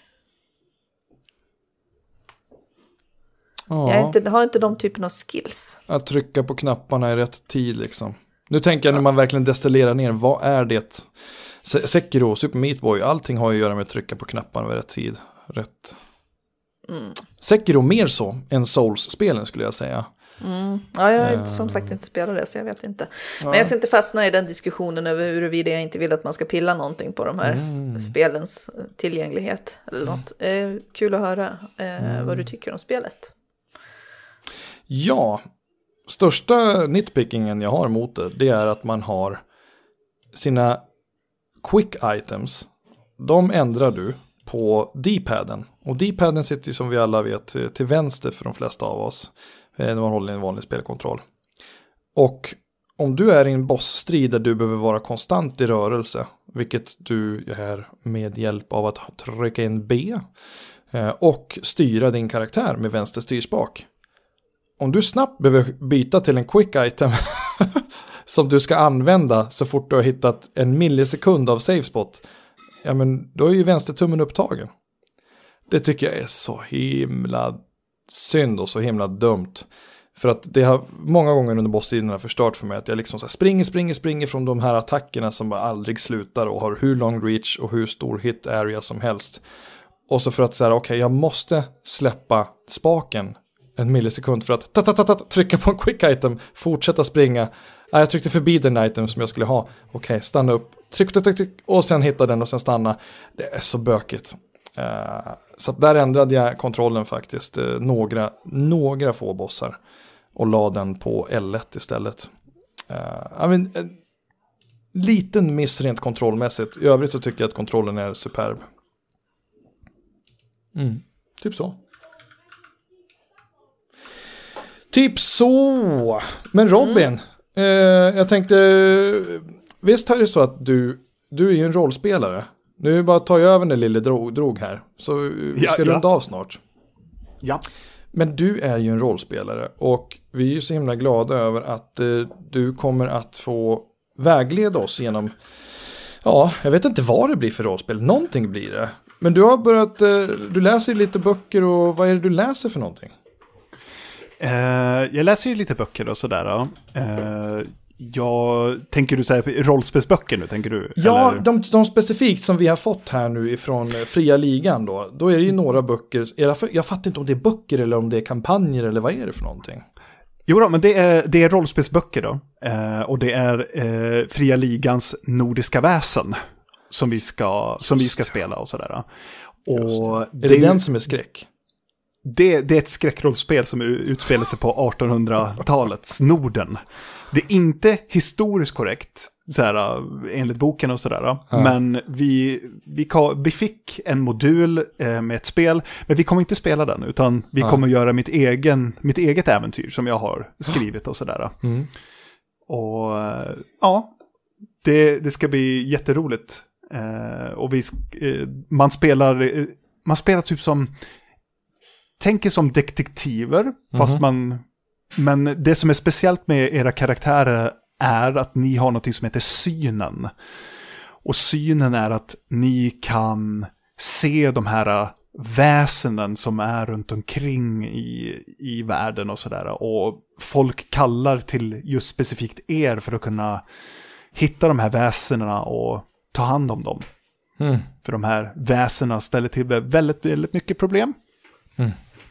Ja.
Jag är inte, har inte de typen av skills.
Att trycka på knapparna i rätt tid liksom. Nu tänker jag när man verkligen destillerar ner, vad är det? Sekiro, Super Meat Boy, allting har ju att göra med att trycka på knapparna vid rätt tid. Rätt.
Mm.
Sekiro mer så än Souls-spelen skulle jag säga.
Mm. Ja, jag har inte, som sagt inte spelat det så jag vet inte. Men ja. Jag ska inte fastna i den diskussionen över huruvida jag inte vill att man ska pilla någonting på de här mm. spelens tillgänglighet eller något. Eh, kul att höra eh, mm. vad du tycker om spelet.
Ja, största nitpickingen jag har mot det, det är att man har sina quick items. De ändrar du på D-paden. Och D-paden sitter ju som vi alla vet till vänster för de flesta av oss när man håller en vanlig spelkontroll. Och om du är i en bossstrid där du behöver vara konstant i rörelse, vilket du är med hjälp av att trycka in B och styra din karaktär med vänster styrspak. Om du snabbt behöver byta till en quick item som du ska använda så fort du har hittat en millisekund av save spot, ja men då är ju vänstertummen upptagen. Det tycker jag är så himla synd och så himla dumt. För att det har många gånger under bossstriderna förstört för mig att jag liksom så här springer, springer, springer från de här attackerna som bara aldrig slutar och har hur lång reach och hur stor hit area som helst. Och så för att säga okej, okay, jag måste släppa spaken en millisekund för att ta, ta, ta, ta, trycka på en quick item, fortsätta springa. Ah, jag tryckte förbi den item som jag skulle ha. Okej, okay, stanna upp, tryck, tryck, tryck, tryck och sen hitta den och sen stanna. Det är så bökigt. Uh, så att där ändrade jag kontrollen faktiskt. Uh, några, några få bossar och la den på L ett istället. Uh, I mean, uh, liten miss rent kontrollmässigt. I övrigt så tycker jag att kontrollen är superb. Mm, typ så. Typ så. Men Robin, mm. eh, jag tänkte, visst är det så att du, du är ju en rollspelare. Nu bara tar jag över den lille drog, drog här. Så vi ska ja, runda ja. av snart.
Ja.
Men du är ju en rollspelare och vi är ju så himla glada över att eh, du kommer att få vägleda oss genom, ja, jag vet inte vad det blir för rollspel. Någonting blir det. Men du har börjat, eh, du läser ju lite böcker och vad är det du läser för någonting?
Uh, jag läser ju lite böcker och sådär. Uh, jag, tänker du säga rollspelsböcker nu, tänker du?
Ja, de, de specifikt som vi har fått här nu ifrån Fria Ligan då. Då är det ju några böcker. Jag, jag fattar inte om det är böcker eller om det är kampanjer eller vad är det för någonting?
Jo då, men det är, det är rollspelsböcker då. Uh, och det är uh, Fria Ligans Nordiska väsen som vi ska, som vi ska spela och sådär. Och
är det, det den som är skräck?
Det, det är ett skräckrollspel som utspelar sig på artonhundratalets Norden. Det är inte historiskt korrekt så här, enligt boken och sådär. Ja. Men vi, vi, vi fick en modul eh, med ett spel. Men vi kommer inte spela den utan vi ja. kommer göra mitt, egen, mitt eget äventyr som jag har skrivit och sådär. Mm. Och ja, det, det ska bli jätteroligt. Eh, och vi, eh, man spelar eh, man spelar typ som tänker som detektiver, mm-hmm. fast man, men det som är speciellt med era karaktärer är att ni har något som heter synen. Och synen är att ni kan se de här väsenen som är runt omkring i, i världen och sådär. Och folk kallar till just specifikt er för att kunna hitta de här väsena och ta hand om dem. Mm. För de här väsena ställer till väldigt, väldigt mycket problem. Mm.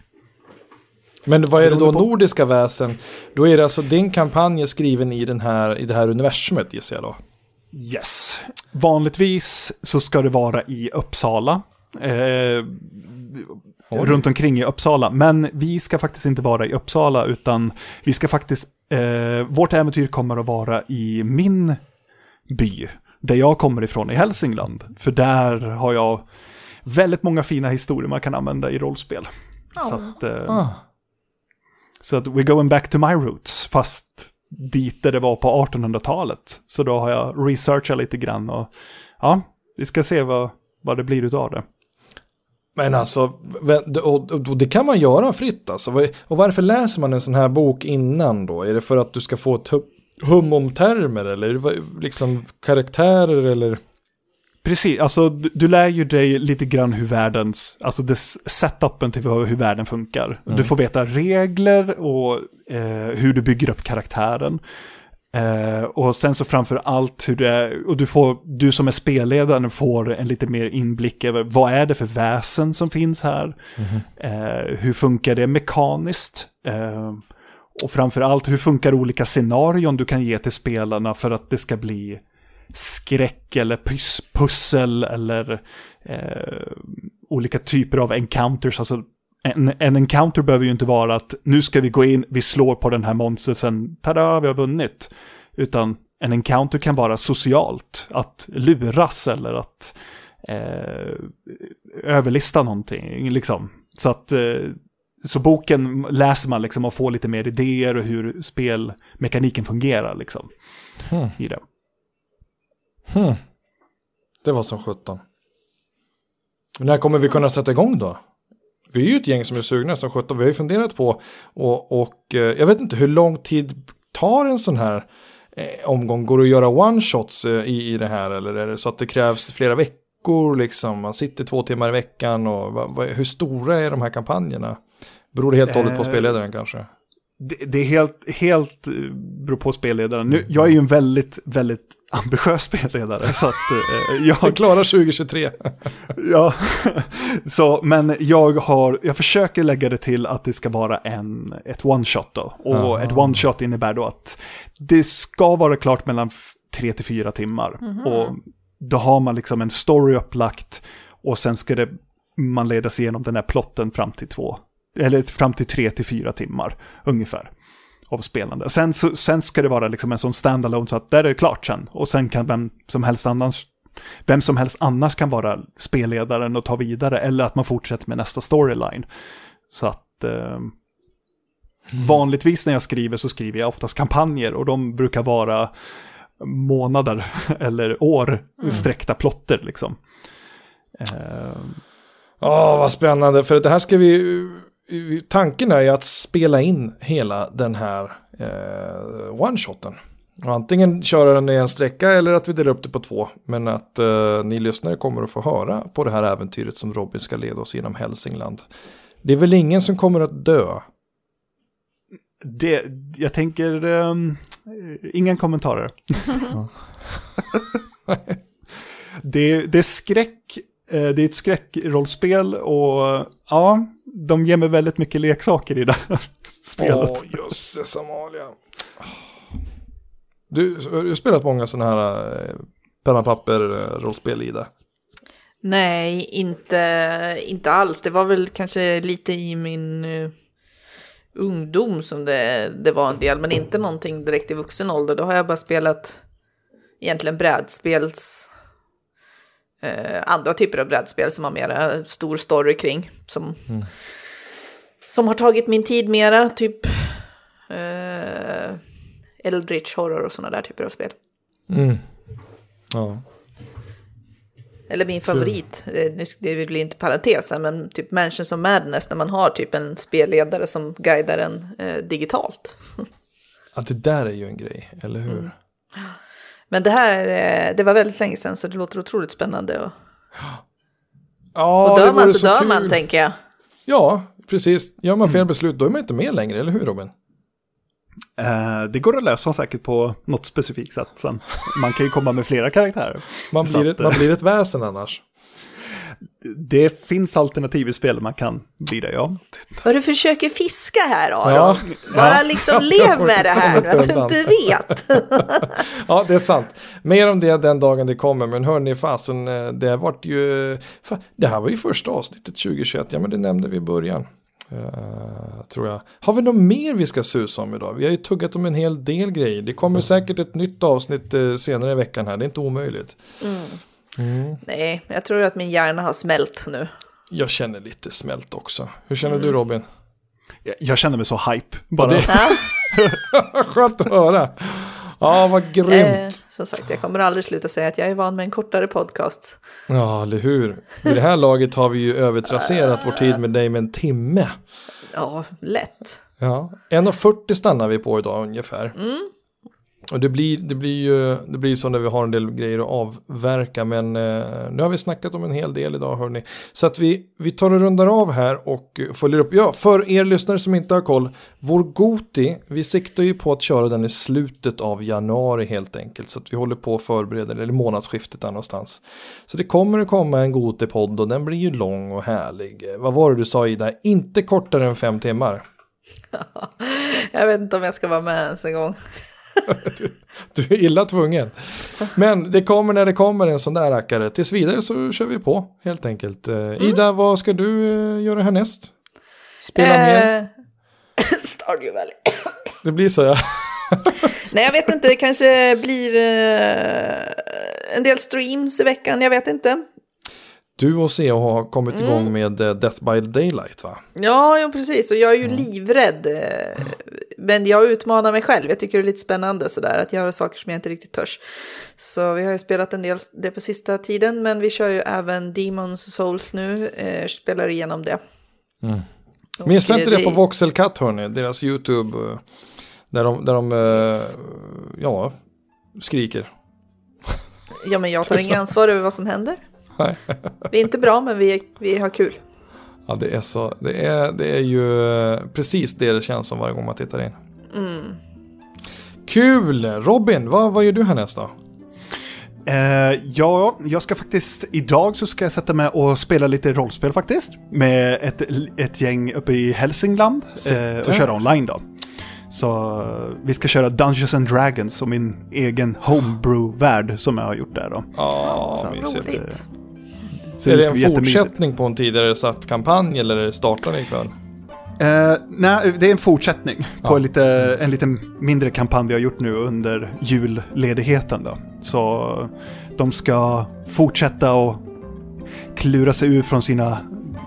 Men vad är det då nordiska väsen? Då är det alltså din kampanj skriven i, den här, i det här universumet, gissar jag då?
Yes. Vanligtvis så ska det vara i Uppsala. Eh, runt omkring i Uppsala. Men vi ska faktiskt inte vara i Uppsala utan vi ska faktiskt... Eh, vårt äventyr kommer att vara i min by. Där jag kommer ifrån i Hälsingland. För där har jag väldigt många fina historier man kan använda i rollspel. Oh. Så att... Eh, oh. Så att we're going back to my roots, fast dit där det var på artonhundratalet. Så då har jag researchat lite grann och ja, vi ska se vad, vad det blir utav det.
Men alltså, och det kan man göra fritt alltså. Och varför läser man en sån här bok innan då? Är det för att du ska få ett hum om termer eller liksom karaktärer eller?
Precis, alltså du, du lär ju dig lite grann hur världens, alltså det setupen till hur, hur världen funkar. Mm. Du får veta regler och eh, hur du bygger upp karaktären. Eh, och sen så framför allt hur det är, och du får, du som är spelledaren får en lite mer inblick över vad är det för väsen som finns här. Mm. Eh, hur funkar det mekaniskt? Eh, och framför allt hur funkar olika scenarion du kan ge till spelarna för att det ska bli skräck eller pus- pussel eller eh, olika typer av encounters. Alltså en, en encounter behöver ju inte vara att nu ska vi gå in, vi slår på den här monstret, sen tada, vi har vunnit. Utan en encounter kan vara socialt, att luras eller att eh, överlista någonting liksom. Så att eh, så boken läser man liksom och får lite mer idéer och hur spelmekaniken fungerar liksom hmm. i det.
Hmm. Det var som sjutton. När kommer vi kunna sätta igång då? Vi är ju ett gäng som är sugna som sjutton. Vi har ju funderat på och, och eh, jag vet inte hur lång tid tar en sån här eh, omgång. Går det att göra one-shots eh, i, i det här eller är det så att det krävs flera veckor liksom? Man sitter två timmar i veckan och va, va, hur stora är de här kampanjerna? Beror det helt och hållet på spelledaren kanske?
Det, det är helt, helt beror på spelledaren. Nu, jag är ju en väldigt, väldigt ambitiös spelledare så att eh, jag...
jag klarar tjugo tjugotre.
Ja, så, men jag har, jag försöker lägga det till att det ska vara en, ett one-shot då. Och Aha. ett one-shot innebär då att det ska vara klart mellan f- tre till fyra timmar. Mm-hmm. Och då har man liksom en story upplagt och sen ska det, man leda sig igenom den här plotten fram till två, eller fram till tre till fyra timmar ungefär av spelande. Sen, så, sen ska det vara liksom en sån standalone så att där är det klart sen. Och sen kan vem som helst annars vem som helst annars kan vara spelledaren och ta vidare. Eller att man fortsätter med nästa storyline. Så att eh, mm. vanligtvis när jag skriver så skriver jag oftast kampanjer. Och de brukar vara månader eller år mm. sträckta plotter liksom.
Åh, eh. oh, vad spännande. För det här ska vi... Tanken är ju att spela in hela den här eh, one-shoten. Och antingen köra den i en sträcka eller att vi delar upp det på två. Men att eh, ni lyssnare kommer att få höra på det här äventyret som Robin ska leda oss genom Hälsingland. Det är väl ingen som kommer att dö?
Det, jag tänker... Um, ingen kommentarer. det, det är skräck... Det är ett skräckrollspel och ja, de ger mig väldigt mycket leksaker i det här spelet.
Åh, jösses Amalia. Du, du har spelat många sådana här penna papper rollspel i det?
Nej, inte, inte alls. Det var väl kanske lite i min uh, ungdom som det, det var en del, men inte någonting direkt i vuxen ålder. Då har jag bara spelat egentligen brädspels... Uh, andra typer av brädspel som har mera stor story kring som, mm. som har tagit min tid mera typ uh, Eldritch horror och sådana där typer av spel.
Mm. Ja.
Eller min favorit, uh, det blir inte parentesen, men typ Mansions of Madness när man har typ en spelledare som guidar en uh, digitalt.
Att det där är ju en grej, eller hur? Mm.
Men det här, det var väldigt länge sedan så det låter otroligt spännande. Och,
ja,
och dör man så,
så
dör
kul.
man, tänker jag.
Ja, precis. Gör man fel beslut, då är man inte med längre, eller hur Robin?
Uh, det går att lösa säkert på något specifikt sätt sen. Man kan ju komma med flera karaktärer.
Man blir, ett, man blir ett väsen annars.
Det finns alternativ i spel man kan bli det, ja.
Vad du försöker fiska här, Aron.
Ja,
Bara
ja.
liksom lev med det här, att du inte vet.
Ja, det är sant. Mer om det den dagen det kommer. Men hörni, fasen, det har varit ju... Fan, det här var ju första avsnittet tjugo tjugoett. Ja, men det nämnde vi i början. Uh, tror jag. Har vi något mer vi ska susa om idag? Vi har ju tuggat om en hel del grejer. Det kommer säkert ett nytt avsnitt uh, senare i veckan här. Det är inte omöjligt.
Mm.
Mm.
Nej, jag tror att min hjärna har smält nu.
Jag känner lite smält också. Hur känner mm. du, Robin?
Jag, jag känner mig så hype. Bara.
Det, Skönt att höra. Ja, vad grymt. Eh,
som sagt, jag kommer aldrig sluta säga att jag är van med en kortare podcast.
Ja, eller hur? Vid det här laget har vi ju övertrasserat vår tid med dig med en timme.
Ja, lätt.
Ja, en och fyrtio stannar vi på idag ungefär.
Mm.
Och det blir, det blir ju det blir så när vi har en del grejer att avverka. Men eh, nu har vi snackat om en hel del idag, hörni. Så att vi, vi tar och rundar av här och följer upp. Ja, för er lyssnare som inte har koll. Vår Goti, vi siktar ju på att köra den i slutet av januari helt enkelt. Så att vi håller på att förbereda, eller månadsskiftet där någonstans. Så det kommer att komma en Goti-podd och den blir ju lång och härlig. Vad var det du sa, Ida? Inte kortare än fem timmar.
Jag vet inte om jag ska vara med ens en gång.
Du, du är illa tvungen. Men det kommer när det kommer en sån där rackare. Tills vidare så kör vi på helt enkelt. Mm. Ida, vad ska du uh, göra härnäst? Spela eh, mer?
Stardew Valley.
Det blir så, ja.
Nej, jag vet inte. Det kanske blir uh, en del streams i veckan. Jag vet inte.
Du och C H har kommit mm. igång med uh, Death by Daylight, va?
Ja, ja, precis. Och jag är ju mm. livrädd. Uh, men jag utmanar mig själv. Jag tycker det är lite spännande sådär, att göra saker som jag inte riktigt törs. Så vi har ju spelat en del det på sista tiden. Men vi kör ju även Demon's Souls nu. Uh, spelar igenom det.
Mm. Minns inte det, det på Voxelcat, hörni? Deras YouTube. Uh, där de, där de uh, ja, skriker.
Ja, men jag tar ingen ansvar över vad som händer. Vi är inte bra, men vi, vi har kul.
Ja, det är så. Det är, det är ju precis det det känns som varje gång man tittar in.
Mm.
Kul! Robin, vad, vad gör du härnäst då?
Uh, ja, jag ska faktiskt, idag så ska jag sätta mig och spela lite rollspel faktiskt. Med ett, ett gäng uppe i Hälsingland. Uh, och köra online då. Så vi ska köra Dungeons and Dragons som min egen homebrew-värld som jag har gjort där då.
Ja,
så roligt.
Så är det en fortsättning på en tidigare satt kampanj eller startar det ikväll?
Uh, nej, det är en fortsättning ja. på lite, en lite mindre kampanj vi har gjort nu under julledigheten då. Så de ska fortsätta och klura sig ur från sina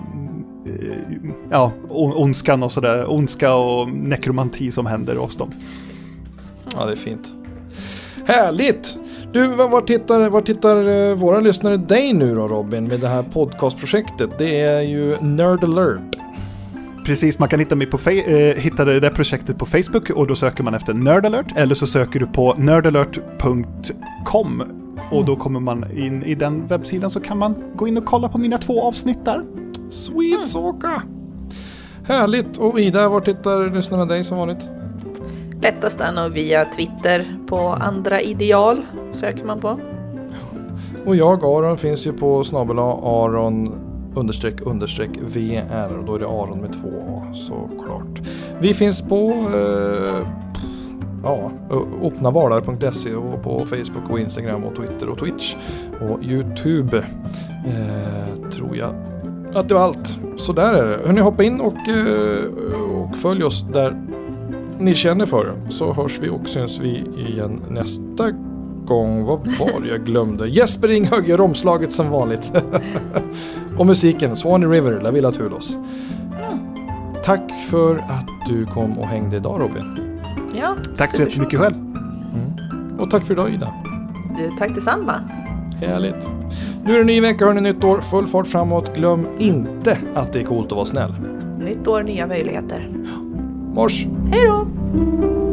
ja, ondskan och sådär, ondska och nekromanti som händer hos dem.
Ja, det är fint. Härligt! Du, var tittar, var tittar våra lyssnare dig nu då, Robin, med det här podcastprojektet? Det är ju Nerd Alert.
Precis, man kan hitta, mig på fe- äh, hitta det där projektet på Facebook och då söker man efter Nerd Alert, eller så söker du på nerdalert punkt com och då kommer man in i den webbsidan, så kan man gå in och kolla på mina två avsnitt där.
Sweet mm. såka! Härligt! Och Ida, var tittar lyssnarna dig som vanligt?
Lättast är nog via Twitter på andra ideal, söker man på.
Och jag, Aron, finns ju på snabel-a Aron understreck understreck V R, och då är det Aron med två A, såklart. Vi finns på eh, ja, öppnavalar punkt se och på Facebook och Instagram och Twitter och Twitch och YouTube, eh, tror jag att det var allt. Så där är det. Hörrni, hoppa in och, och följ oss där ni känner för det. Så hörs vi och syns vi igen nästa gång. Vad var det jag glömde? Jesper Ringhög gör omslaget som vanligt. Och musiken, Swanee River, La Villa Tulos. Mm. Tack för att du kom och hängde idag, Robin.
Ja,
tack så jättemycket själv.
Mm. Och tack för idag, Ida.
Du, tack detsamma.
Härligt. Nu är det en ny vecka, hörni, nytt år, full fart framåt. Glöm inte att det är coolt att vara snäll.
Nytt år, nya möjligheter.
Mors!
Hej då!